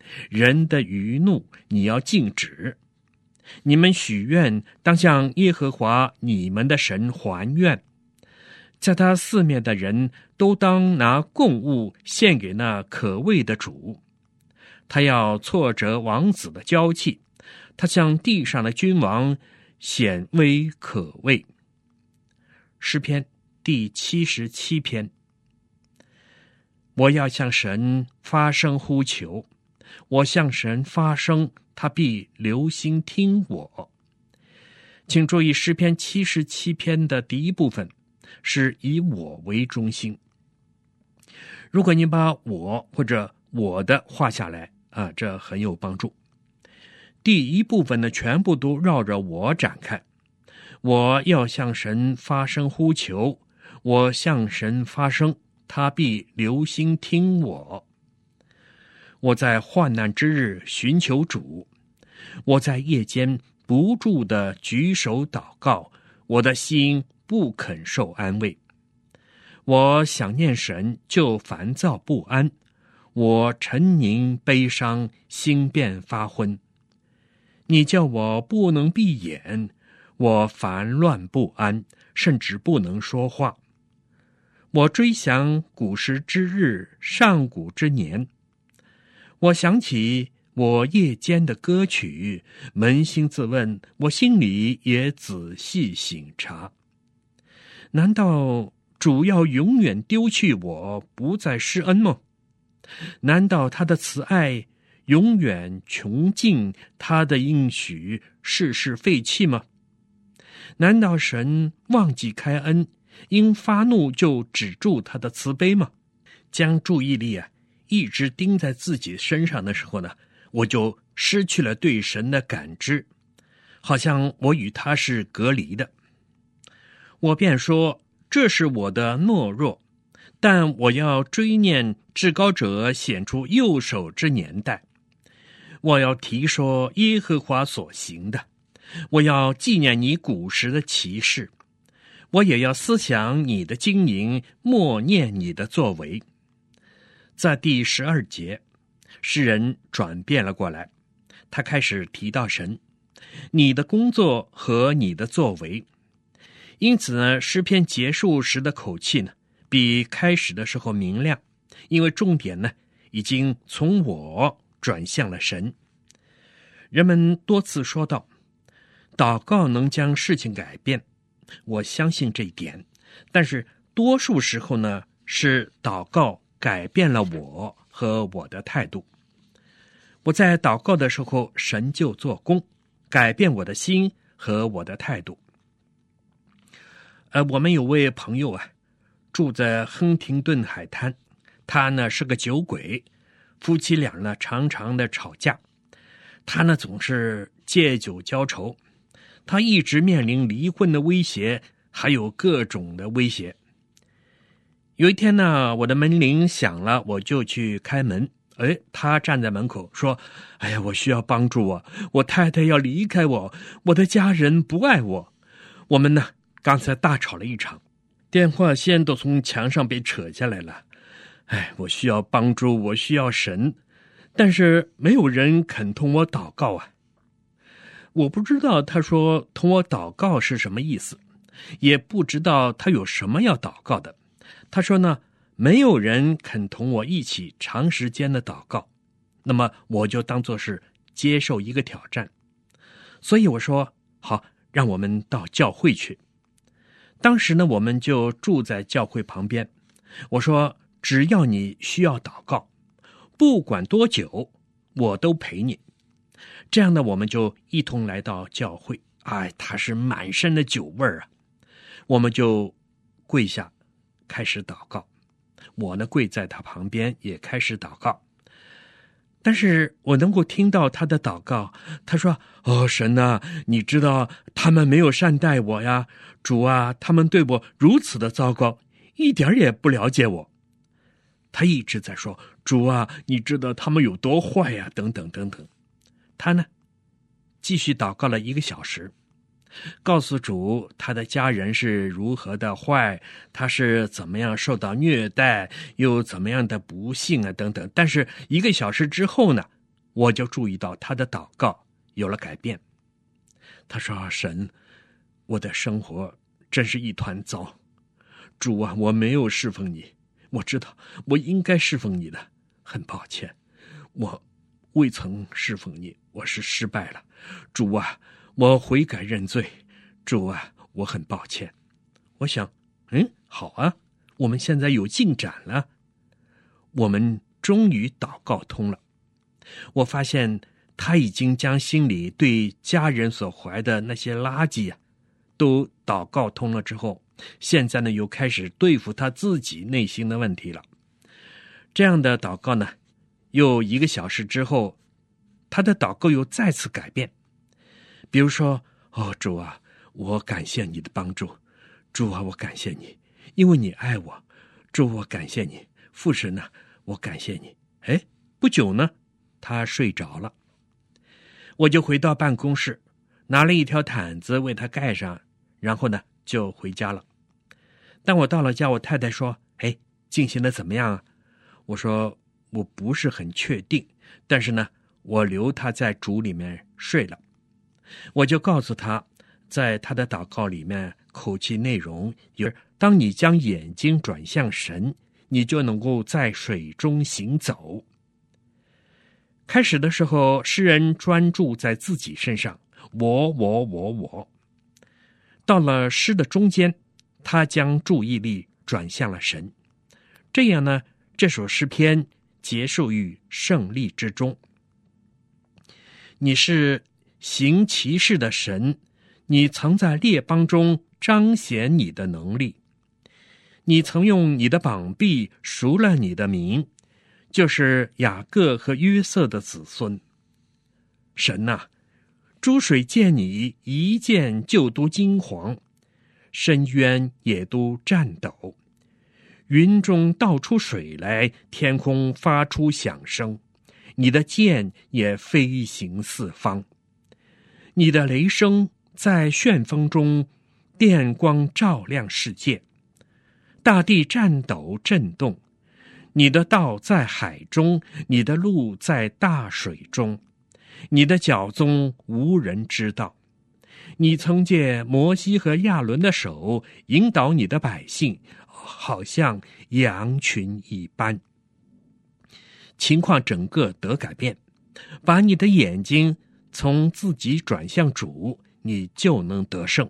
人的余怒你要禁止。你们许愿，当向耶和华你们的神还愿，在他四面的人都当拿供物献给那可畏的主。他要挫折王子的骄气，他向地上的君王显威可畏。诗篇第77篇。我要向神发声呼求，我向神发声，他必留心听我。请注意，诗篇77篇的第一部分是以我为中心。如果你把我或者我的画下来这很有帮助。第一部分呢，全部都绕着我展开。我要向神发声呼求，我向神发声，他必留心听我。我在患难之日寻求主，我在夜间不住地举手祷告，我的心不肯受安慰。我想念神，就烦躁不安，我沉凝悲伤，心变发昏。你叫我不能闭眼，我烦乱不安，甚至不能说话。我追想古时之日，上古之年。我想起我夜间的歌曲，扪心自问，我心里也仔细省察。难道主要永远丢弃我，不再施恩吗？难道他的慈爱永远穷尽，他的应许世事废弃吗？难道神忘记开恩，因发怒就止住他的慈悲吗？将注意力一直盯在自己身上的时候呢，我就失去了对神的感知，好像我与他是隔离的。我便说，这是我的懦弱，但我要追念至高者显出右手之年代。我要提说耶和华所行的，我要纪念你古时的奇事，我也要思想你的经营，默念你的作为。在第12节，诗人转变了过来，他开始提到神，你的工作和你的作为。因此呢，诗篇结束时的口气呢，比开始的时候明亮，因为重点呢，已经从我转向了神。人们多次说到，祷告能将事情改变，我相信这一点，但是多数时候呢，是祷告改变了我和我的态度。我在祷告的时候，神就做工，改变我的心和我的态度。我们有位朋友住在亨廷顿海滩，他呢是个酒鬼，夫妻俩呢常常的吵架，他呢总是借酒浇愁，他一直面临离婚的威胁，还有各种的威胁。有一天呢，我的门铃响了，我就去开门。他站在门口说，我需要帮助我太太要离开我，我的家人不爱我，我们呢刚才大吵了一场，电话线都从墙上被扯下来了。我需要帮助，我需要神，但是没有人肯同我祷告我不知道他说同我祷告是什么意思，也不知道他有什么要祷告的。他说呢，没有人肯同我一起长时间的祷告，那么我就当作是接受一个挑战。所以我说，好，让我们到教会去。当时呢，我们就住在教会旁边。我说，只要你需要祷告，不管多久，我都陪你。这样呢，我们就一同来到教会。他是满身的酒味儿我们就跪下开始祷告。我呢跪在他旁边也开始祷告。但是我能够听到他的祷告，他说，神啊，你知道他们没有善待我呀，主啊，他们对我如此的糟糕，一点也不了解我。他一直在说，主啊，你知道他们有多坏呀，等等等等。他呢继续祷告了1个小时，告诉主他的家人是如何的坏，他是怎么样受到虐待，又怎么样的不幸等等。但是1个小时之后呢， 我就注意到他的祷告有了改变。他说：神，我的生活真是一团糟，主啊，我没有侍奉你，我知道我应该侍奉你的，很抱歉，我未曾侍奉你，我是失败了，主啊，我悔改认罪，主啊，我很抱歉。我想，好啊，我们现在有进展了，我们终于祷告通了。我发现他已经将心里对家人所怀的那些垃圾都祷告通了之后，现在呢又开始对付他自己内心的问题了。这样的祷告呢，又1个小时之后，他的祷告又再次改变。比如说，主啊，我感谢你的帮助，主啊，我感谢你，因为你爱我，主，我感谢你，父神啊，我感谢你。不久呢，他睡着了。我就回到办公室，拿了一条毯子为他盖上，然后呢就回家了。当我到了家，我太太说：进行的怎么样啊？我说我不是很确定，但是呢我留他在主里面睡了。我就告诉他，在他的祷告里面口气内容有：当你将眼睛转向神，你就能够在水中行走。开始的时候，诗人专注在自己身上，我。到了诗的中间，他将注意力转向了神。这样呢，这首诗篇结束于胜利之中。你是行奇事的神，你曾在列邦中彰显你的能力。你曾用你的膀臂赎了你的民，就是雅各和约瑟的子孙。神啊，诸水见你一见就都惊惶，深渊也都颤抖。云中倒出水来，天空发出响声，你的剑也飞行四方。你的雷声在旋风中，电光照亮世界，大地颤抖震动。你的道在海中，你的路在大水中，你的脚踪无人知道。你曾借摩西和亚伦的手引导你的百姓，好像羊群一般。情况整个得改变，把你的眼睛从自己转向主，你就能得胜。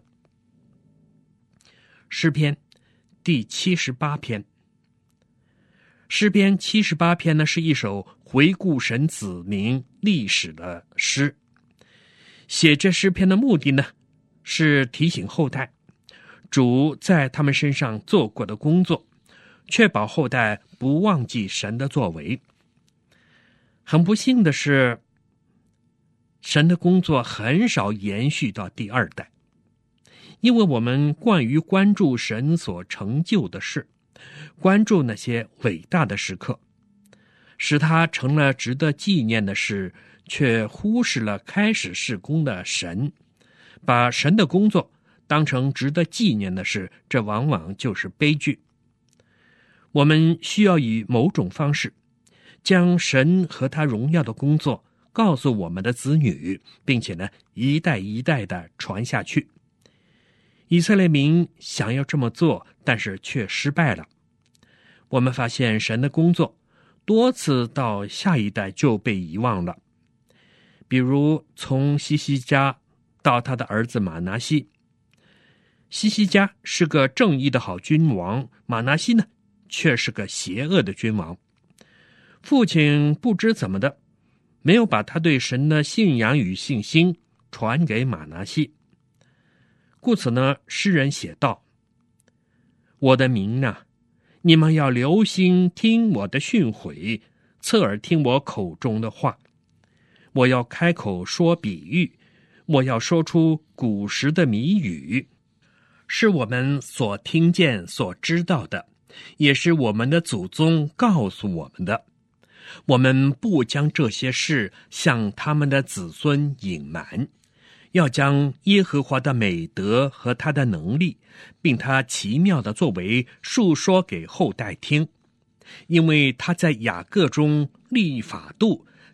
诗篇第78篇。诗篇78篇呢，是一首回顾神子民历史的诗。写这诗篇的目的呢，是提醒后代主在他们身上做过的工作，确保后代不忘记神的作为。很不幸的是，神的工作很少延续到第2代，因为我们惯于关注神所成就的事，关注那些伟大的时刻，使它成了值得纪念的事，却忽视了开始事工的神，把神的工作当成值得纪念的事，这往往就是悲剧。我们需要以某种方式将神和他荣耀的工作告诉我们的子女，并且呢，一代一代的传下去。以色列民想要这么做，但是却失败了。我们发现神的工作多次到下一代就被遗忘了。比如从西西家到他的儿子马拿西，西西家是个正义的好君王，马拿西呢却是个邪恶的君王。父亲不知怎么的，没有把他对神的信仰与信心传给马拿西。故此呢，诗人写道：我的民啊，你们要留心听我的训诲，侧耳听我口中的话。我要开口说比喻，我要说出古时的谜语，是我们所听见所知道的，也是我们的祖宗告诉我们的。我们不将这些事向他们的子孙隐瞒，要将耶和华的美德和他的能力，并他奇妙的作为述说给后代听。因为他在雅各中立法度，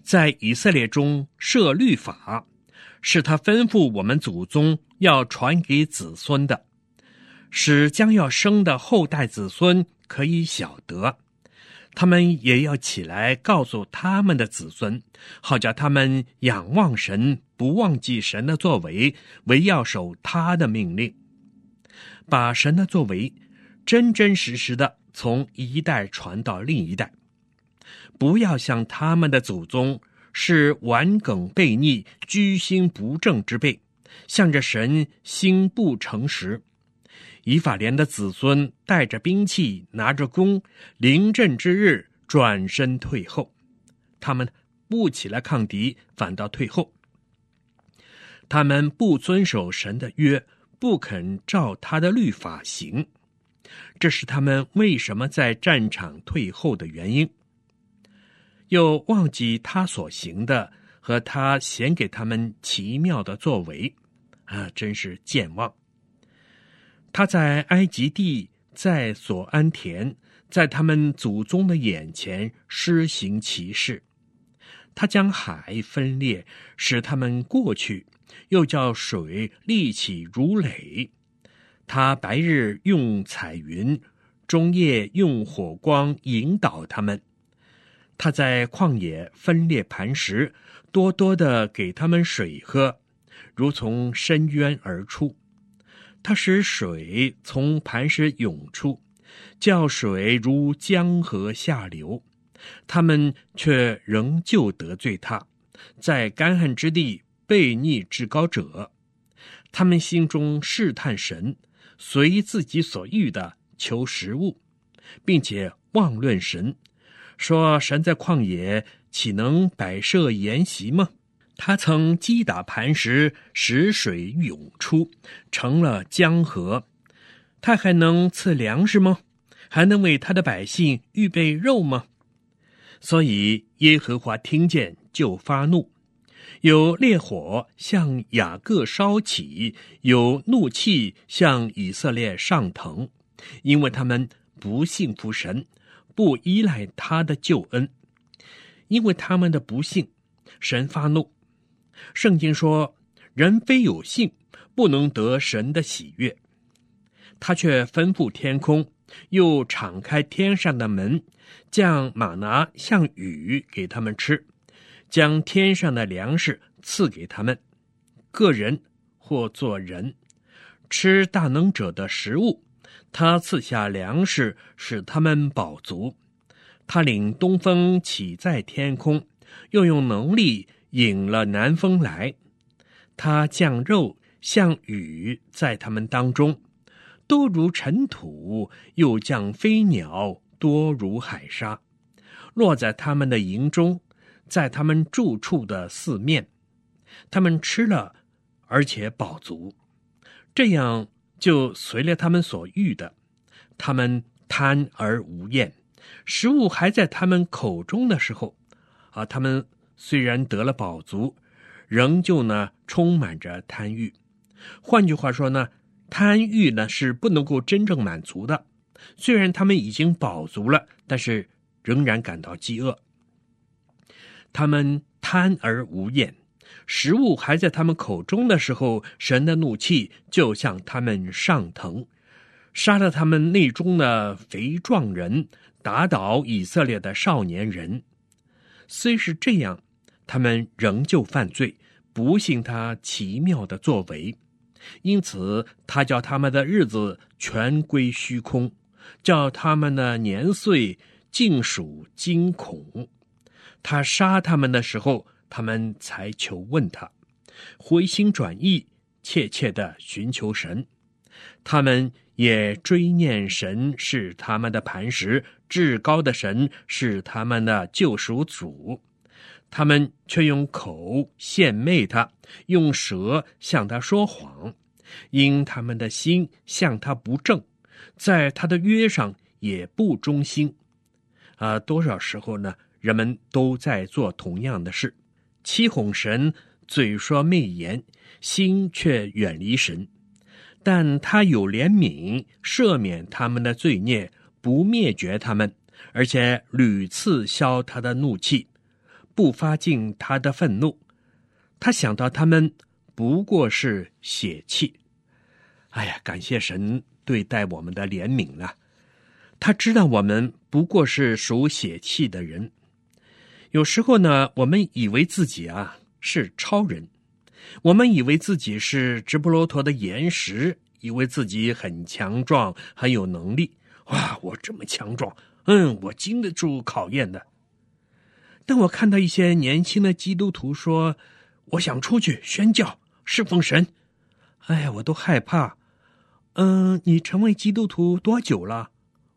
在以色列中设律法，是他吩咐我们祖宗要传给子孙的，使将要生的后代子孙可以晓得。他们也要起来告诉他们的子孙，好叫他们仰望神，不忘记神的作为，唯要守他的命令，把神的作为真真实实的从一代传到另一代。不要像他们的祖宗是顽梗悖逆、居心不正之辈，向着神心不诚实。以法莲的子孙带着兵器，拿着弓，临阵之日转身退后。他们不起来抗敌，反倒退后。他们不遵守神的约，不肯照他的律法行，这是他们为什么在战场退后的原因。又忘记他所行的和他显给他们奇妙的作为，真是健忘。他在埃及地，在所安田，在他们祖宗的眼前施行奇事。他将海分裂，使他们过去，又叫水立起如垒。他白日用彩云，中夜用火光引导他们。他在旷野分裂磐石，多多的给他们水喝，如从深渊而出。他使水从磐石涌出，叫水如江河下流。他们却仍旧得罪他，在干旱之地悖逆至高者。他们心中试探神，随自己所欲的求食物，并且妄论神，说神在旷野岂能摆设筵席吗？他曾击打磐石，使水涌出，成了江河。他还能赐粮食吗？还能为他的百姓预备肉吗？所以耶和华听见就发怒，有烈火向雅各烧起，有怒气向以色列上腾，因为他们不信服神，不依赖他的救恩。因为他们的不信，神发怒。圣经说，人非有信，不能得神的喜悦。他却吩咐天空，又敞开天上的门，降玛拿像雨给他们吃，将天上的粮食赐给他们，个人或作人，吃大能者的食物。他赐下粮食，使他们饱足。他领东风起在天空，又用能力引了南风来。他降肉像雨在他们当中，多如尘土，又降飞鸟多如海沙，落在他们的营中，在他们住处的四面。他们吃了，而且饱足，这样就随了他们所欲的。他们贪而无厌，食物还在他们口中的时候，他们虽然得了饱足，仍旧充满着贪欲。换句话说贪欲是不能够真正满足的。虽然他们已经饱足了，但是仍然感到饥饿。他们贪而无厌，食物还在他们口中的时候，神的怒气就向他们上腾，杀了他们内中的肥壮人，打倒以色列的少年人。虽是这样，他们仍旧犯罪，不信他奇妙的作为。因此他叫他们的日子全归虚空，叫他们的年岁尽属惊恐。他杀他们的时候，他们才求问他，回心转意，切切地寻求神。他们也追念神是他们的磐石，至高的神是他们的救赎主。他们却用口献媚他，用舌向他说谎，因他们的心向他不正，在他的约上也不忠心。多少时候人们都在做同样的事，欺哄神，嘴说媚言，心却远离神。但他有怜悯，赦免他们的罪孽，不灭绝他们，而且屡次消他的怒气， 不发尽他的愤怒。他想到他们不过是血气。哎呀，感谢神对待我们的怜悯啊！他知道我们不过是属血气的人。有时候呢，我们以为自己是超人，我们以为自己是直布罗陀的岩石，以为自己很强壮，很有能力。哇，我这么强壮，我经得住考验的。当我看到一些年轻的基督徒说，我想出去宣教侍奉神，哎呀，我都害怕。你成为基督徒多久了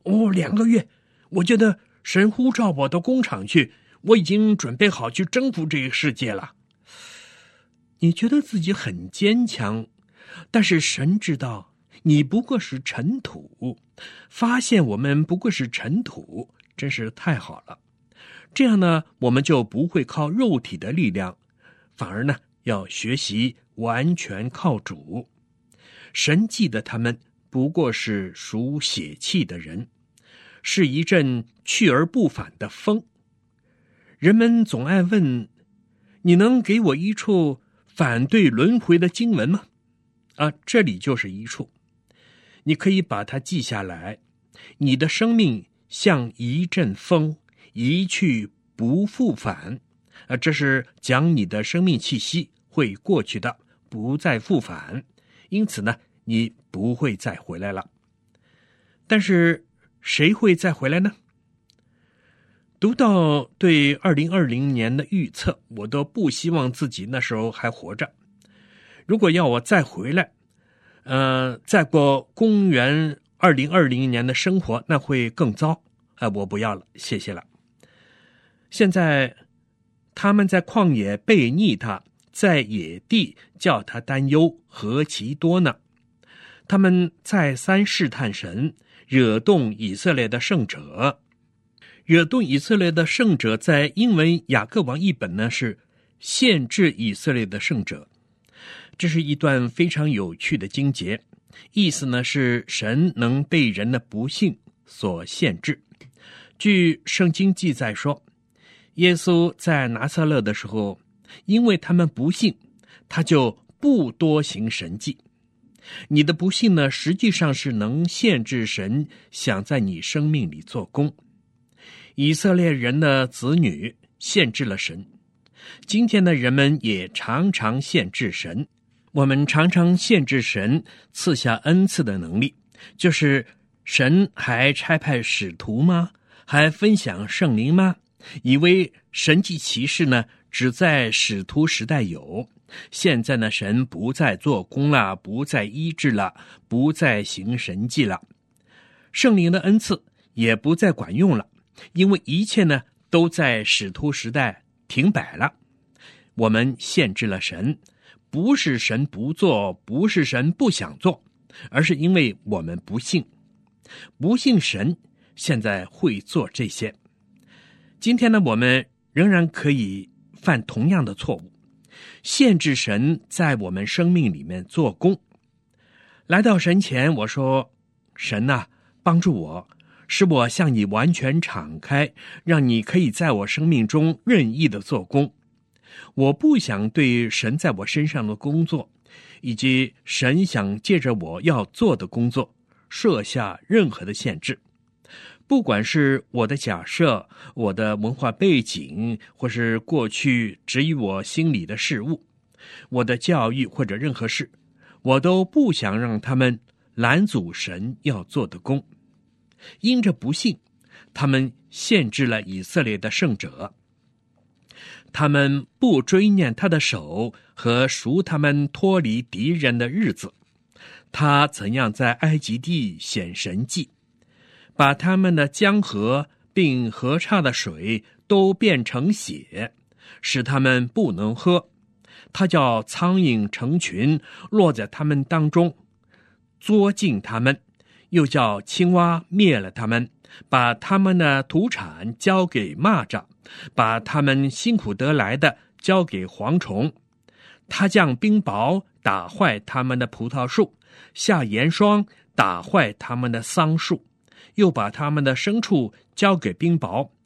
？2个月。我觉得神呼召我到工厂去，我已经准备好去征服这个世界了。你觉得自己很坚强，但是神知道你不过是尘土，发现我们不过是尘土，真是太好了。这样呢，我们就不会靠肉体的力量，反而呢，要学习完全靠主。神记得他们不过是属血气的人，是一阵去而不返的风。人们总爱问，你能给我一处反对轮回的经文吗？这里就是一处，你可以把它记下来。你的生命像一阵风，一去不复返。这是讲你的生命气息会过去的，不再复返。因此呢，你不会再回来了。但是谁会再回来呢？读到对2020年的预测，我都不希望自己那时候还活着。如果要我再回来，再过公元2020年的生活，那会更糟。我不要了，谢谢了。现在他们在旷野背逆他，在野地叫他担忧，何其多呢？他们再三试探神，惹动以色列的圣者。惹动以色列的圣者，在英文雅各王译本呢是限制以色列的圣者。这是一段非常有趣的经节，意思呢是神能被人的不幸所限制。据圣经记载说，耶稣在拿撒勒的时候，因为他们不信，他就不多行神迹。你的不信呢，实际上是能限制神想在你生命里做工。以色列人的子女限制了神，今天的人们也常常限制神。我们常常限制神赐下恩赐的能力，就是神还差派使徒吗？还分享圣灵吗？以为神迹奇事呢，只在使徒时代有。现在呢，神不再做工了，不再医治了，不再行神迹了，圣灵的恩赐也不再管用了，因为一切呢都在使徒时代停摆了。我们限制了神，不是神不做，不是神不想做，而是因为我们不信。不信神现在会做这些。今天呢，我们仍然可以犯同样的错误，限制神在我们生命里面做工。来到神前，我说，神啊，帮助我，使我向你完全敞开，让你可以在我生命中任意的做工。我不想对神在我身上的工作，以及神想借着我要做的工作，设下任何的限制。不管是我的假设、我的文化背景，或是过去植于我心里的事物，我的教育或者任何事，我都不想让他们拦阻神要做的工。因着不信，他们限制了以色列的圣者。他们不追念他的手和赎他们脱离敌人的日子，他怎样在埃及地显神迹，把他们的江河并河岔的水都变成血，使他们不能喝。他叫苍蝇成群落在他们当中，捉尽他们，又叫青蛙灭了他们，把他们的土产交给蚂蚱，把他们辛苦得来的交给蝗虫。他将冰雹打坏他们的葡萄树，下盐霜打坏他们的桑树，又把他们的牲畜交给冰雹，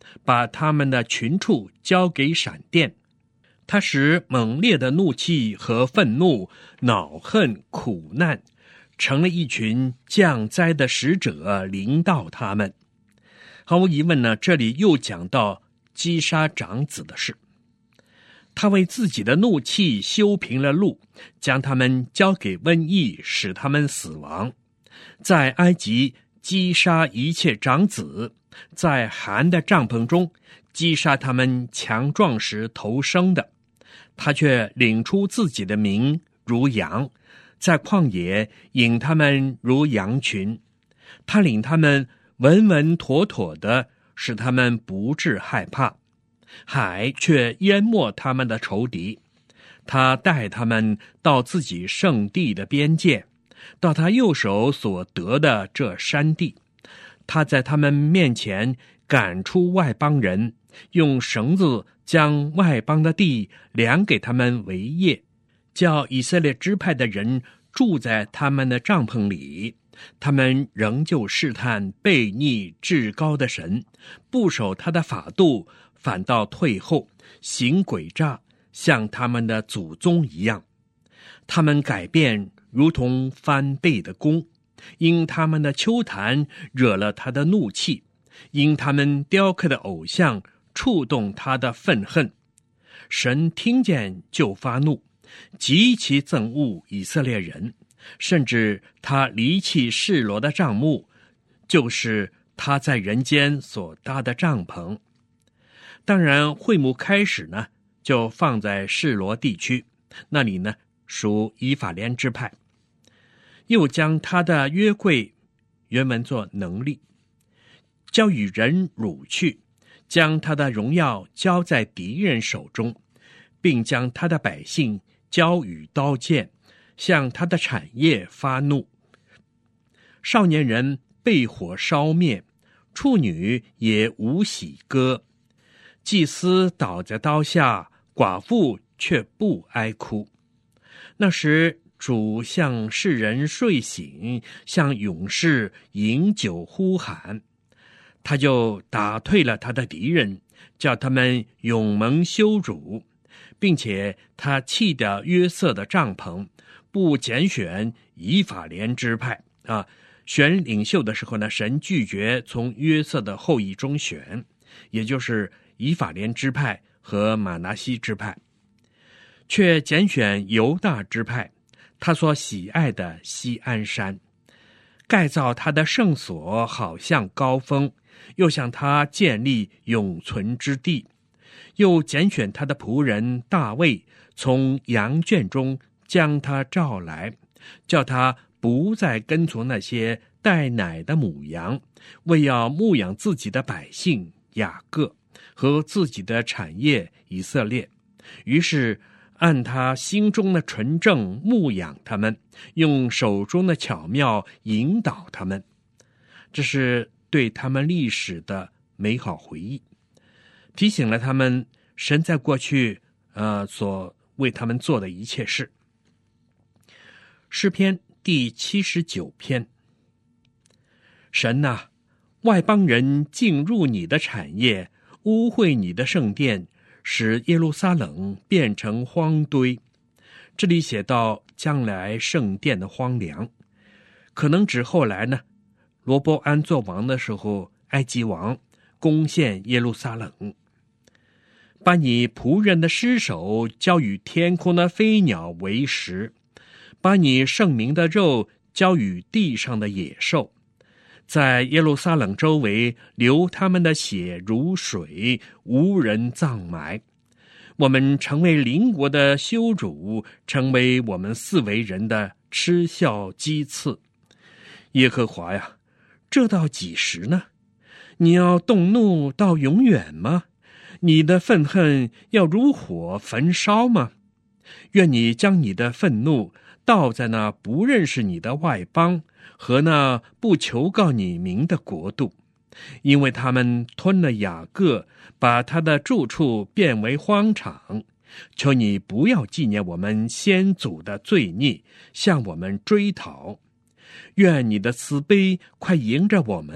把他们的群畜交给闪电。他使猛烈的怒气和愤怒、恼恨、苦难成了一群降灾的使者临到他们。毫无疑问呢，这里又讲到击杀长子的事。他为自己的怒气修平了路，将他们交给瘟疫，使他们死亡。在埃及击杀一切长子，在含的帐篷中击杀他们强壮时头生的。他却领出自己的民如羊，在旷野引他们如羊群。他领他们稳稳妥妥的，使他们不致害怕。海却淹没他们的仇敌。他带他们到自己圣地的边界，到他右手所得的这山地。他在他们面前赶出外邦人，用绳子将外邦的地量给他们为业，叫以色列支派的人住在他们的帐篷里。他们仍旧试探悖逆至高的神，不守他的法度，反倒退后，行诡诈，像他们的祖宗一样。他们改变如同翻倍的弓，因他们的丘坛惹了他的怒气，因他们雕刻的偶像触动他的愤恨。神听见就发怒，极其憎恶以色列人，甚至他离弃示罗的帐幕，就是他在人间所搭的帐篷。当然会幕开始呢，就放在示罗地区，那里呢属以法莲支派。又将他的约柜，原文作能力，交与人掳去，将他的荣耀交在敌人手中，并将他的百姓交与刀剑，向他的产业发怒。少年人被火烧灭，处女也无喜歌。祭司倒在刀下，寡妇却不哀哭。那时主向世人睡醒，向勇士饮酒呼喊。他就打退了他的敌人，叫他们永蒙羞辱，并且他弃掉约瑟的帐篷，不拣选以法莲支派选领袖的时候呢，神拒绝从约瑟的后裔中选，也就是以法莲支派和玛拿西支派，却拣选犹大支派，他所喜爱的锡安山，盖造他的圣所，好像高峰，又向他建立永存之地。又拣选他的仆人大卫，从羊圈中将他召来，叫他不再跟从那些带奶的母羊，为要牧养自己的百姓雅各和自己的产业以色列。于是按他心中的纯正牧养他们，用手中的巧妙引导他们。这是对他们历史的美好回忆，提醒了他们神在过去所为他们做的一切事。诗篇第79篇。神啊，外邦人进入你的产业，污秽你的圣殿，使耶路撒冷变成荒堆。这里写到将来圣殿的荒凉，可能指后来呢，罗波安做王的时候，埃及王攻陷耶路撒冷。把你仆人的尸首交与天空的飞鸟为食，把你圣民的肉交与地上的野兽，在耶路撒冷周围流他们的血如水，无人葬埋。我们成为邻国的羞辱，成为我们四围人的嗤笑讥刺。耶和华呀，这到几时呢？你要动怒到永远吗？你的愤恨要如火焚烧吗？愿你将你的愤怒倒在那不认识你的外邦和那不求告你名的国度，因为他们吞了雅各，把他的住处变为荒场。求你不要纪念我们先祖的罪孽，向我们追讨。愿你的慈悲快迎着我们，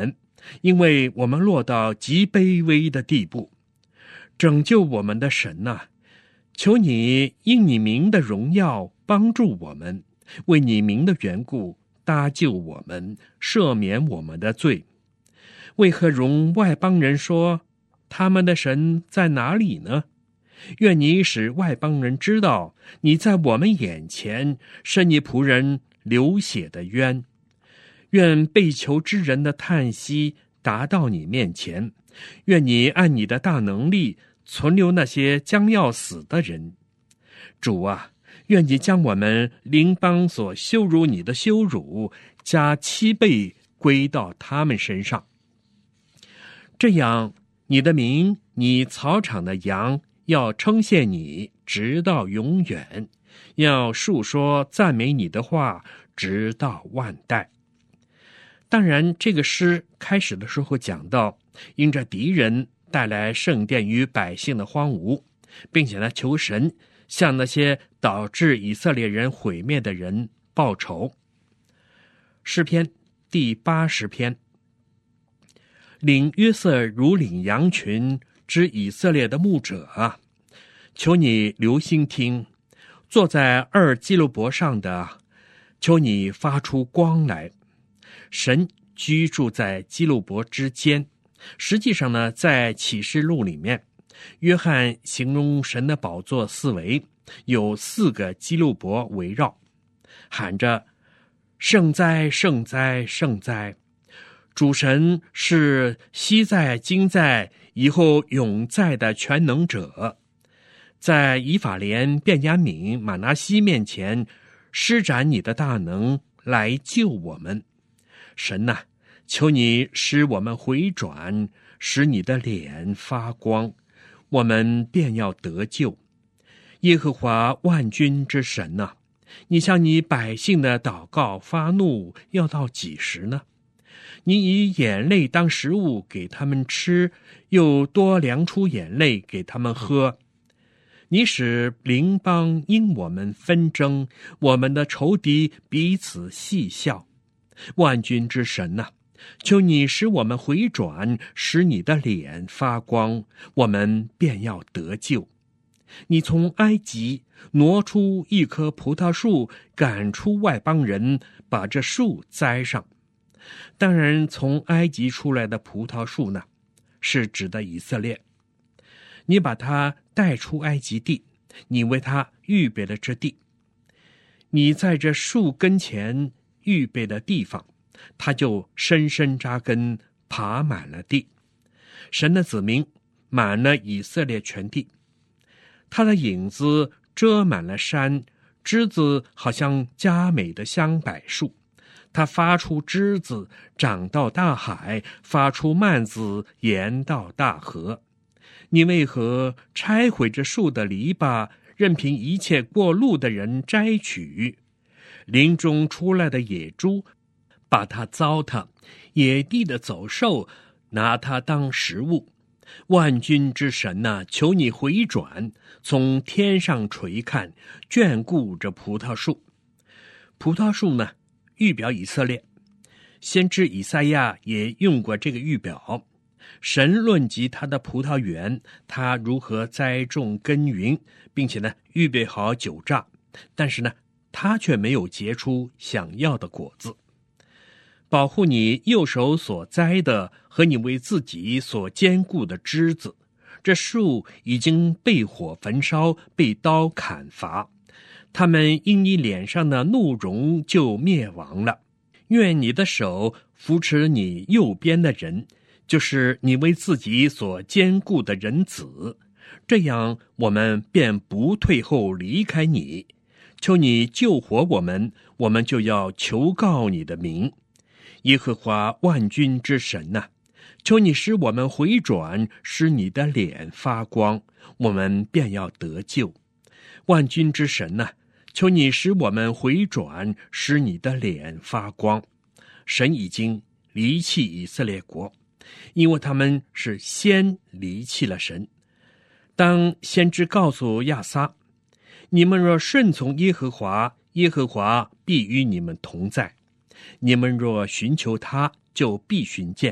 因为我们落到极卑微的地步。拯救我们的神啊，求你因你名的荣耀帮助我们，为你名的缘故搭救我们，赦免我们的罪。为何容外邦人说他们的神在哪里呢？愿你使外邦人知道你在我们眼前伸你仆人流血的冤。愿被囚之人的叹息达到你面前，愿你按你的大能力存留那些将要死的人。主啊，愿你将我们邻邦所羞辱你的羞辱加7倍归到他们身上。这样，你的名，你草场的羊要称谢你直到永远，要述说赞美你的话直到万代。当然，这个诗开始的时候讲到，因着敌人带来圣殿与百姓的荒芜，并且呢，求神向那些导致以色列人毁灭的人报仇。诗篇第80篇，领约瑟如领羊群之以色列的牧者啊，求你留心听，坐在2基路伯上的，求你发出光来。神居住在基路伯之间。实际上呢，在启示录里面，约翰形容神的宝座四围有4个基路伯围绕，喊着圣哉圣哉圣哉，主神是昔在今在以后永在的全能者，在以法莲、便雅悯、玛拿西面前施展你的大能来救我们。神啊，求你使我们回转，使你的脸发光，我们便要得救。耶和华万军之神啊，你向你百姓的祷告发怒要到几时呢？你以眼泪当食物给他们吃，又多量出眼泪给他们喝。你使邻邦因我们纷争，我们的仇敌彼此戏笑。万军之神啊，求你使我们回转，使你的脸发光，我们便要得救。你从埃及挪出一棵葡萄树，赶出外邦人，把这树栽上。当然，从埃及出来的葡萄树呢，是指的以色列。你把它带出埃及地，你为它预备了这地。你在这树根前预备的地方，它就深深扎根，爬满了地。神的子民满了以色列全地，它的影子遮满了山，枝子好像佳美的香柏树。它发出枝子，长到大海，发出蔓子，延到大河。你为何拆毁这树的篱笆，任凭一切过路的人摘取？林中出来的野猪把它糟蹋，野地的走兽拿它当食物。万军之神啊，求你回转，从天上垂看，眷顾着葡萄树。葡萄树呢，预表以色列。先知以赛亚也用过这个预表。神论及他的葡萄园，他如何栽种耕耘，并且呢，预备好酒榨，但是呢，他却没有结出想要的果子。保护你右手所栽的和你为自己所坚固的枝子，这树已经被火焚烧，被刀砍伐，他们因你脸上的怒容就灭亡了。愿你的手扶持你右边的人，就是你为自己所坚固的人子，这样我们便不退后离开你。求你救活我们，我们就要求告你的名。耶和华万军之神啊，求你使我们回转，使你的脸发光，我们便要得救。万军之神啊，求你使我们回转，使你的脸发光。神已经离弃以色列国，因为他们是先离弃了神。当先知告诉亚撒，你们若顺从耶和华，耶和华必与你们同在。你们若寻求他，就必寻见。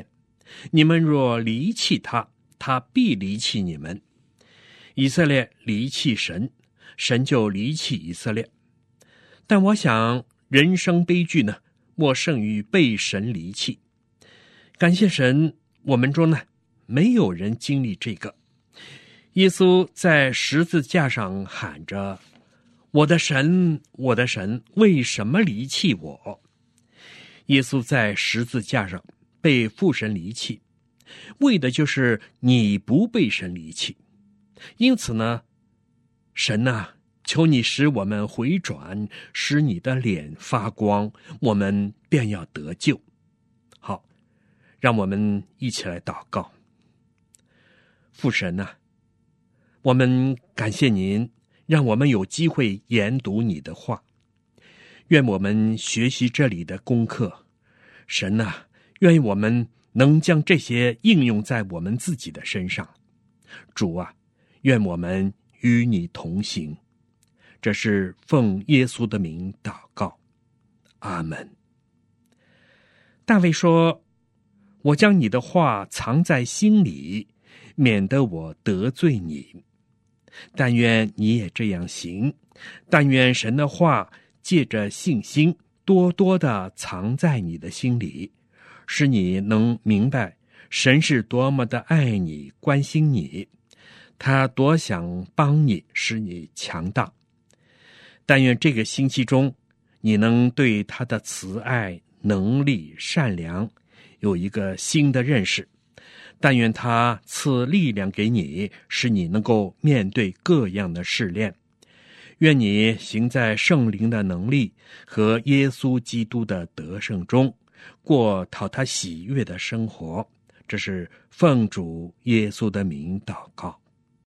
你们若离弃他，他必离弃你们。以色列离弃神，神就离弃以色列。但我想，人生悲剧呢，莫胜于被神离弃。感谢神，我们中呢，没有人经历这个。耶稣在十字架上喊着：“我的神，我的神，为什么离弃我？”耶稣在十字架上被父神离弃，为的就是你不被神离弃。因此呢，神啊，求你使我们回转，使你的脸发光，我们便要得救。好，让我们一起来祷告。父神啊，我们感谢您，让我们有机会研读你的话。愿我们学习这里的功课。神啊，愿我们能将这些应用在我们自己的身上。主啊，愿我们与你同行。这是奉耶稣的名祷告，阿们。大卫说：“我将你的话藏在心里，免得我得罪你。但愿你也这样行，但愿神的话借着信心多多的藏在你的心里，使你能明白神是多么的爱你、关心你，他多想帮你，使你强大。但愿这个星期中，你能对他的慈爱、能力、善良有一个新的认识。但愿他赐力量给你，使你能够面对各样的试炼。愿你行在圣灵的能力和耶稣基督的得胜中，过讨他喜悦的生活。这是奉主耶稣的名祷告。